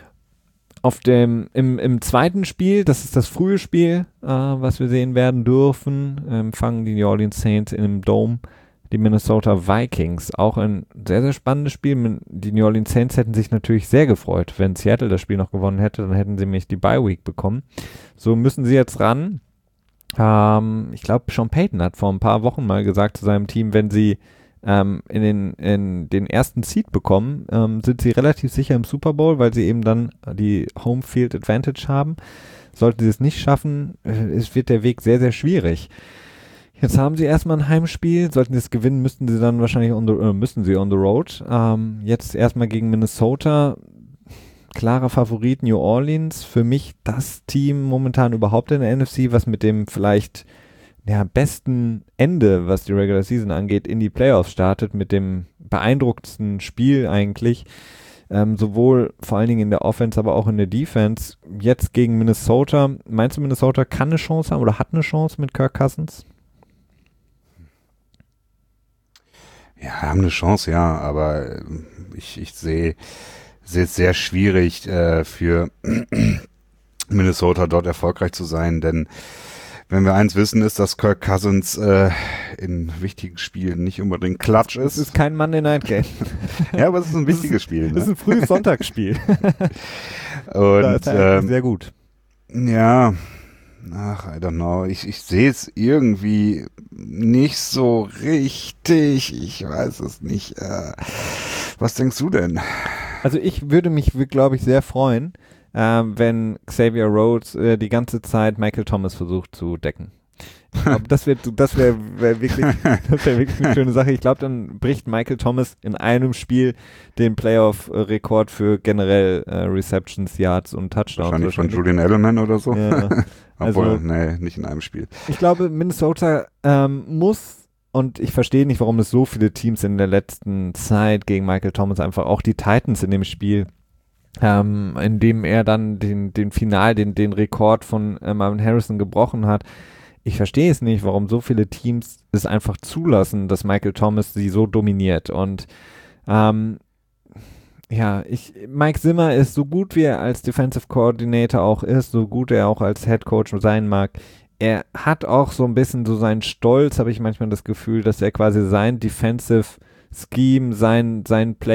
Im zweiten Spiel, das ist das frühe Spiel, was wir sehen werden dürfen, empfangen die New Orleans Saints in einem Dome die Minnesota Vikings. Auch ein sehr, sehr spannendes Spiel. Die New Orleans Saints hätten sich natürlich sehr gefreut, wenn Seattle das Spiel noch gewonnen hätte, dann hätten sie nämlich die Bye Week bekommen. So müssen sie jetzt ran. Ich glaube, Sean Payton hat vor ein paar Wochen mal gesagt zu seinem Team, wenn sie in den ersten Seed bekommen, sind sie relativ sicher im Super Bowl, weil sie eben dann die Home Field Advantage haben. Sollten sie es nicht schaffen, wird der Weg sehr, sehr schwierig. Jetzt haben sie erstmal ein Heimspiel. Sollten sie es gewinnen, müssten sie dann wahrscheinlich on the road. Jetzt erstmal gegen Minnesota. Klarer Favorit New Orleans. Für mich das Team momentan überhaupt in der NFC, was mit dem vielleicht besten Ende, was die Regular Season angeht, in die Playoffs startet. Mit dem beeindruckendsten Spiel eigentlich. Sowohl vor allen Dingen in der Offense, aber auch in der Defense. Jetzt gegen Minnesota. Meinst du, Minnesota kann eine Chance haben oder hat eine Chance mit Kirk Cousins? Ja, haben eine Chance, ja, aber ich sehe es sehr schwierig für Minnesota dort erfolgreich zu sein, denn wenn wir eins wissen, ist, dass Kirk Cousins in wichtigen Spielen nicht unbedingt Klatsch ist. Es ist kein Monday Night Game. Ja, aber es ist ein wichtiges Spiel. Es ist ein frühes Sonntagsspiel. Und das ist sehr gut. Ja, I don't know. Ich sehe es irgendwie nicht so richtig. Ich weiß es nicht. Was denkst du denn? Also ich würde mich, glaube ich, sehr freuen, wenn Xavier Rhodes die ganze Zeit Michael Thomas versucht zu decken. Ich glaube, das wäre wirklich eine schöne Sache. Ich glaube, dann bricht Michael Thomas in einem Spiel den Playoff-Rekord für generell Receptions, Yards und Touchdowns. Wahrscheinlich von Julian Edelman oder so. Ja. Obwohl, nee, nicht in einem Spiel. Ich glaube, Minnesota muss, und ich verstehe nicht, warum es so viele Teams in der letzten Zeit gegen Michael Thomas, einfach auch die Titans in dem Spiel, in dem er dann den Rekord von Marvin Harrison gebrochen hat. Ich verstehe es nicht, warum so viele Teams es einfach zulassen, dass Michael Thomas sie so dominiert. Und Mike Zimmer ist, so gut wie er als Defensive Coordinator auch ist, so gut er auch als Head Coach sein mag, er hat auch so ein bisschen so seinen Stolz, habe ich manchmal das Gefühl, dass er quasi sein Defensive Scheme, sein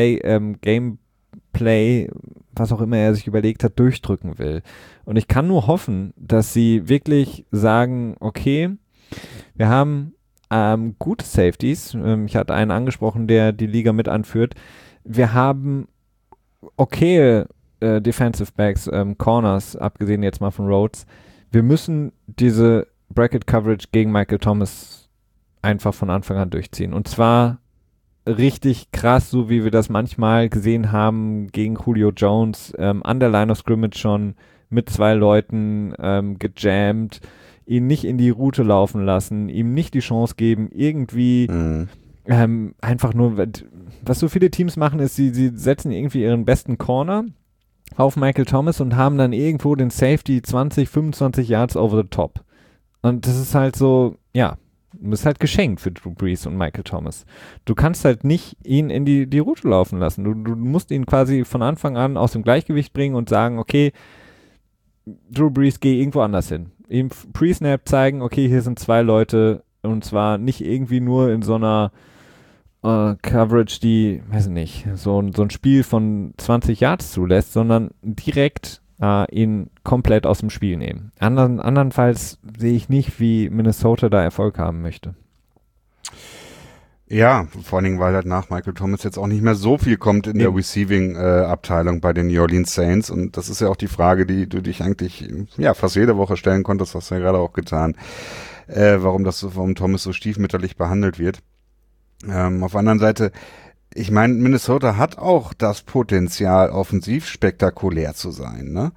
Gameplay, was auch immer er sich überlegt hat, durchdrücken will. Und ich kann nur hoffen, dass sie wirklich sagen, okay, wir haben gute Safeties. Ich hatte einen angesprochen, der die Liga mit anführt. Wir haben okay Defensive Backs, Corners, abgesehen jetzt mal von Rhodes. Wir müssen diese Bracket Coverage gegen Michael Thomas einfach von Anfang an durchziehen. Und zwar richtig krass, so wie wir das manchmal gesehen haben gegen Julio Jones, an der Line of Scrimmage schon mit 2 Leuten gejammt, ihn nicht in die Route laufen lassen, ihm nicht die Chance geben, irgendwie einfach nur, was so viele Teams machen, ist, sie setzen irgendwie ihren besten Corner auf Michael Thomas und haben dann irgendwo den Safety 20, 25 Yards over the top. Und das ist halt so, ja, das ist halt geschenkt für Drew Brees und Michael Thomas. Du kannst halt nicht ihn in die Route laufen lassen. Du musst ihn quasi von Anfang an aus dem Gleichgewicht bringen und sagen, okay, Drew Brees, geh irgendwo anders hin. Ihm Pre-Snap zeigen, okay, hier sind 2 Leute und zwar nicht irgendwie nur in so einer Coverage, die, weiß ich nicht, so ein Spiel von 20 Yards zulässt, sondern direkt ihn komplett aus dem Spiel nehmen. Andernfalls sehe ich nicht, wie Minnesota da Erfolg haben möchte. Ja, vor allen Dingen, weil halt nach Michael Thomas jetzt auch nicht mehr so viel kommt in der Receiving-Abteilung bei den New Orleans Saints. Und das ist ja auch die Frage, die du dich eigentlich fast jede Woche stellen konntest, hast du ja gerade auch getan, warum Thomas so stiefmütterlich behandelt wird. Auf der anderen Seite, ich meine, Minnesota hat auch das Potenzial, offensiv spektakulär zu sein, ne?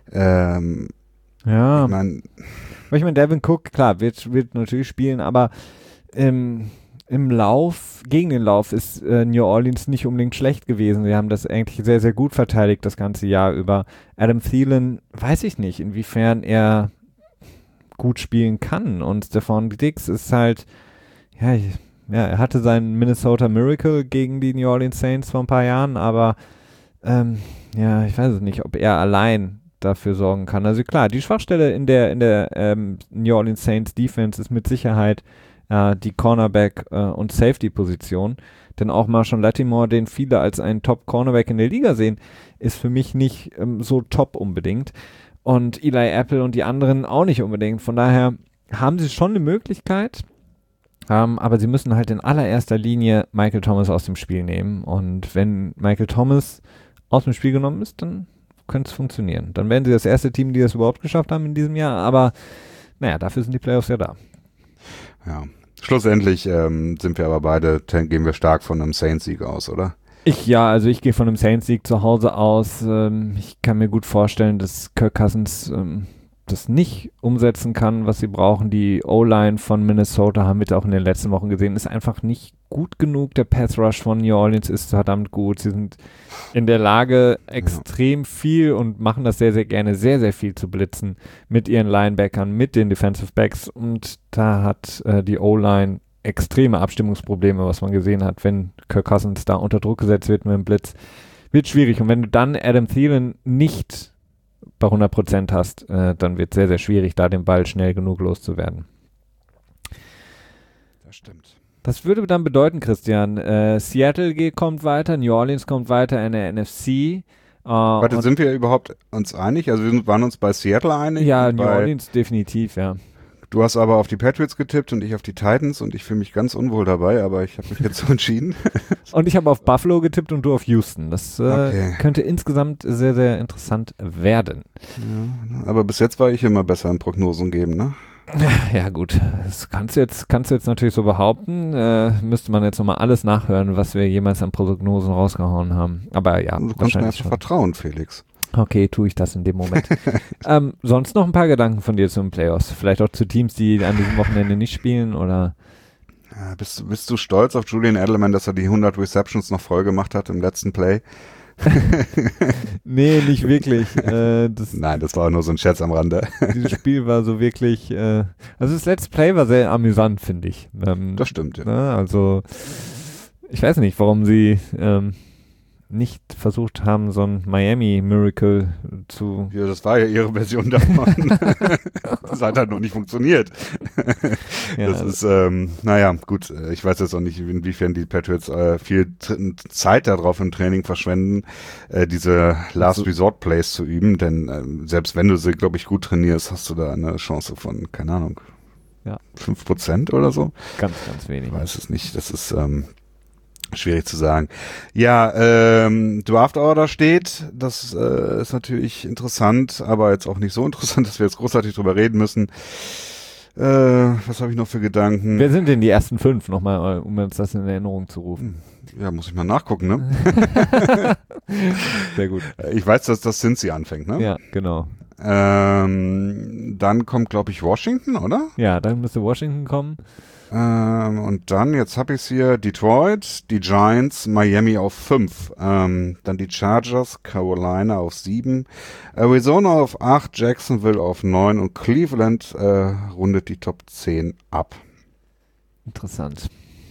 Ja. Ich meine, Devin Cook, klar, wird natürlich spielen, aber im Lauf, gegen den Lauf ist New Orleans nicht unbedingt schlecht gewesen. Sie haben das eigentlich sehr, sehr gut verteidigt das ganze Jahr über. Adam Thielen, weiß ich nicht, inwiefern er gut spielen kann. Und Stephon Diggs ist halt, er hatte seinen Minnesota Miracle gegen die New Orleans Saints vor ein paar Jahren, aber ich weiß es nicht, ob er allein dafür sorgen kann. Also klar, die Schwachstelle in der New Orleans Saints Defense ist mit Sicherheit die Cornerback- und Safety-Position. Denn auch Marshawn Lattimore, den viele als einen Top-Cornerback in der Liga sehen, ist für mich nicht so top unbedingt. Und Eli Apple und die anderen auch nicht unbedingt. Von daher haben sie schon eine Möglichkeit, aber sie müssen halt in allererster Linie Michael Thomas aus dem Spiel nehmen. Und wenn Michael Thomas aus dem Spiel genommen ist, dann könnte es funktionieren. Dann wären sie das erste Team, die das überhaupt geschafft haben in diesem Jahr. Aber dafür sind die Playoffs ja da. Ja, schlussendlich sind wir aber beide, gehen wir stark von einem Saints-Sieg aus, oder? Ich gehe von einem Saints-Sieg zu Hause aus. Ich kann mir gut vorstellen, dass Kirk Cousins das nicht umsetzen kann, was sie brauchen. Die O-Line von Minnesota, haben wir auch in den letzten Wochen gesehen, ist einfach nicht gut genug. Der Pass-Rush von New Orleans ist verdammt gut. Sie sind in der Lage, extrem viel und machen das sehr, sehr gerne, sehr, sehr viel zu blitzen mit ihren Linebackern, mit den Defensive Backs. Und da hat die O-Line extreme Abstimmungsprobleme, was man gesehen hat, wenn Kirk Cousins da unter Druck gesetzt wird mit dem Blitz. Wird schwierig. Und wenn du dann Adam Thielen nicht bei 100% hast, dann wird es sehr, sehr schwierig, da den Ball schnell genug loszuwerden. Das stimmt. Das würde dann bedeuten, Christian, Seattle kommt weiter, New Orleans kommt weiter in der NFC. Warte, sind wir überhaupt uns einig? Also wir waren uns bei Seattle einig? Ja, New Orleans definitiv, ja. Du hast aber auf die Patriots getippt und ich auf die Titans und ich fühle mich ganz unwohl dabei, aber ich habe mich jetzt so entschieden. Und ich habe auf Buffalo getippt und du auf Houston. Das könnte insgesamt sehr, sehr interessant werden. Ja, aber bis jetzt war ich immer besser im Prognosen geben, ne? Ja gut, das kannst du jetzt natürlich so behaupten. Müsste man jetzt nochmal alles nachhören, was wir jemals an Prognosen rausgehauen haben. Aber ja, du kannst mir einfach vertrauen, Felix. Okay, tue ich das in dem Moment. Sonst noch ein paar Gedanken von dir zu den Playoffs? Vielleicht auch zu Teams, die an diesem Wochenende nicht spielen, oder? Ja, bist du stolz auf Julian Edelman, dass er die 100 Receptions noch voll gemacht hat im letzten Play? Nee, nicht wirklich. Nein, das war nur so ein Scherz am Rande. Dieses Spiel war so wirklich, also das letzte Play war sehr amüsant, finde ich. Das stimmt, ja. Also, ich weiß nicht, warum sie nicht versucht haben, so ein Miami-Miracle zu... Ja, das war ja ihre Version davon. Das hat halt noch nicht funktioniert. Ja, das ist, gut, ich weiß jetzt auch nicht, inwiefern die Patriots viel Zeit darauf im Training verschwenden, diese Last-Resort-Plays zu üben, denn selbst wenn du sie, glaube ich, gut trainierst, hast du da eine Chance von, keine Ahnung, 5% oder so. Ganz, ganz wenig. Ich weiß es nicht, das ist... schwierig zu sagen. Ja, Draft Order steht. Das ist natürlich interessant, aber jetzt auch nicht so interessant, dass wir jetzt großartig drüber reden müssen. Was habe ich noch für Gedanken? Wer sind denn die ersten 5 nochmal, um uns das in Erinnerung zu rufen? Ja, muss ich mal nachgucken, ne? Sehr gut. Ich weiß, dass das Cincy anfängt, ne? Ja, genau. Dann kommt, glaube ich, Washington, oder? Ja, dann müsste Washington kommen. Und dann, jetzt habe ich es hier, Detroit, die Giants, Miami auf 5, dann die Chargers, Carolina auf 7, Arizona auf 8, Jacksonville auf 9 und Cleveland rundet die Top 10 ab. Interessant.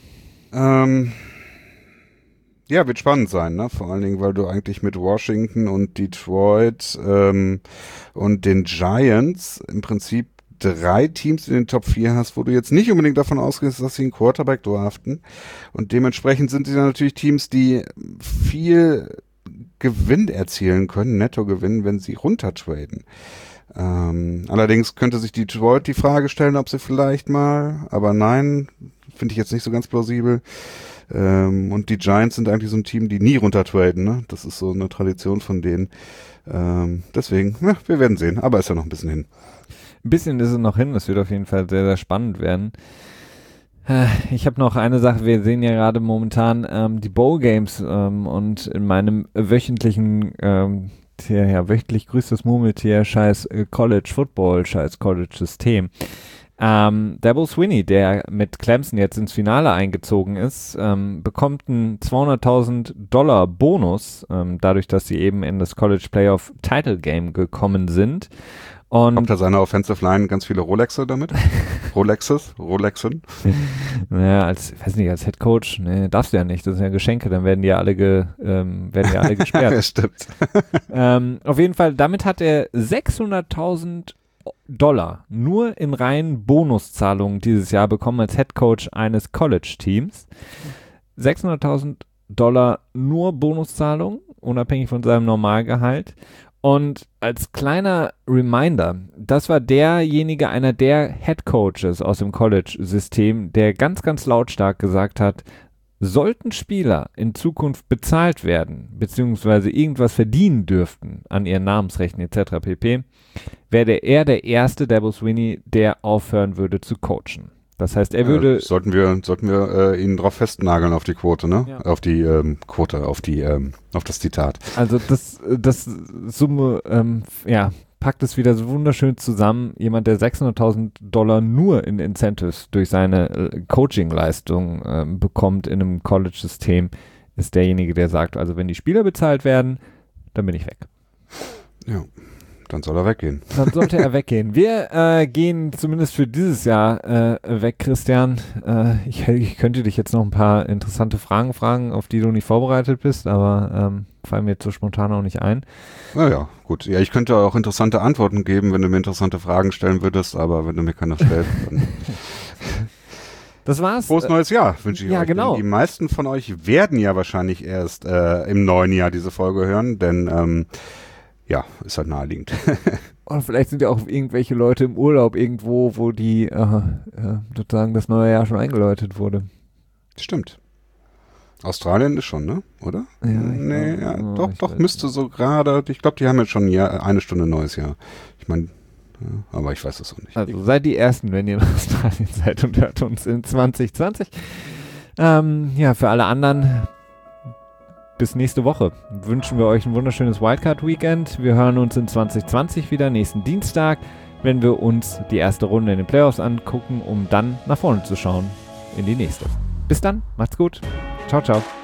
Ja, wird spannend sein, ne? Vor allen Dingen, weil du eigentlich mit Washington und Detroit und den Giants im Prinzip 3 Teams in den Top 4 hast, wo du jetzt nicht unbedingt davon ausgehst, dass sie einen Quarterback draften. Und dementsprechend sind sie dann natürlich Teams, die viel Gewinn erzielen können, Nettogewinn, wenn sie runtertraden. Allerdings könnte sich Detroit die Frage stellen, ob sie vielleicht mal, aber nein, finde ich jetzt nicht so ganz plausibel. Und die Giants sind eigentlich so ein Team, die nie runtertraden, ne? Das ist so eine Tradition von denen. Deswegen, ja, wir werden sehen, aber ist ja noch ein bisschen hin. Ein bisschen ist es noch hin, das wird auf jeden Fall sehr, sehr spannend werden. Ich habe noch eine Sache, wir sehen ja gerade momentan die Bowl Games und in meinem wöchentlichen wöchentlich grüßt das Murmeltier, scheiß College Football, scheiß College System. Dabo Swinney, der mit Clemson jetzt ins Finale eingezogen ist, bekommt einen $200.000 Bonus, dadurch, dass sie eben in das College Playoff Title Game gekommen sind. Und kommt da seine Offensive Line ganz viele Rolexe damit? Rolexen? Naja, als Head Coach, nee, darfst du ja nicht, das sind ja Geschenke, dann werden die ja alle gesperrt. Ja, stimmt. Auf jeden Fall, damit hat er $600.000 nur in reinen Bonuszahlungen dieses Jahr bekommen als Head Coach eines College-Teams. $600.000 nur Bonuszahlungen, unabhängig von seinem Normalgehalt. Und als kleiner Reminder, das war einer der Head Coaches aus dem College-System, der ganz, ganz lautstark gesagt hat, sollten Spieler in Zukunft bezahlt werden, beziehungsweise irgendwas verdienen dürften an ihren Namensrechten etc. pp., wäre er der erste Dabo Swinney, der aufhören würde zu coachen. Das heißt, er würde... Sollten wir ihn drauf festnageln auf die Quote, ne? Ja. Auf die Quote, auf das Zitat. Also das Summe, packt es wieder so wunderschön zusammen. Jemand, der $600.000 nur in Incentives durch seine Coaching-Leistung bekommt in einem College-System, ist derjenige, der sagt, also wenn die Spieler bezahlt werden, dann bin ich weg. Ja. Dann soll er weggehen. Dann sollte er weggehen. Wir gehen zumindest für dieses Jahr weg, Christian. Ich könnte dich jetzt noch ein paar interessante Fragen fragen, auf die du nicht vorbereitet bist, aber fallen mir jetzt so spontan auch nicht ein. Naja, gut. Ja, ich könnte auch interessante Antworten geben, wenn du mir interessante Fragen stellen würdest, aber wenn du mir keine stellst, dann... Das war's. Frohes neues Jahr wünsche ich euch. Ja, genau. Die meisten von euch werden ja wahrscheinlich erst im neuen Jahr diese Folge hören, denn ja, ist halt naheliegend. Und vielleicht sind ja auch irgendwelche Leute im Urlaub irgendwo, wo die sozusagen das neue Jahr schon eingeläutet wurde. Stimmt. Australien ist schon, ne? Oder? Ja, nee, ja, doch, müsste so gerade, ich glaube, die haben jetzt schon eine Stunde neues Jahr. Ich meine, ja, aber ich weiß es auch nicht. Also seid die Ersten, wenn ihr in Australien seid und hört uns in 2020. Für alle anderen bis nächste Woche wünschen wir euch ein wunderschönes Wildcard-Weekend. Wir hören uns in 2020 wieder, nächsten Dienstag, wenn wir uns die erste Runde in den Playoffs angucken, um dann nach vorne zu schauen in die nächste. Bis dann, macht's gut. Ciao, ciao.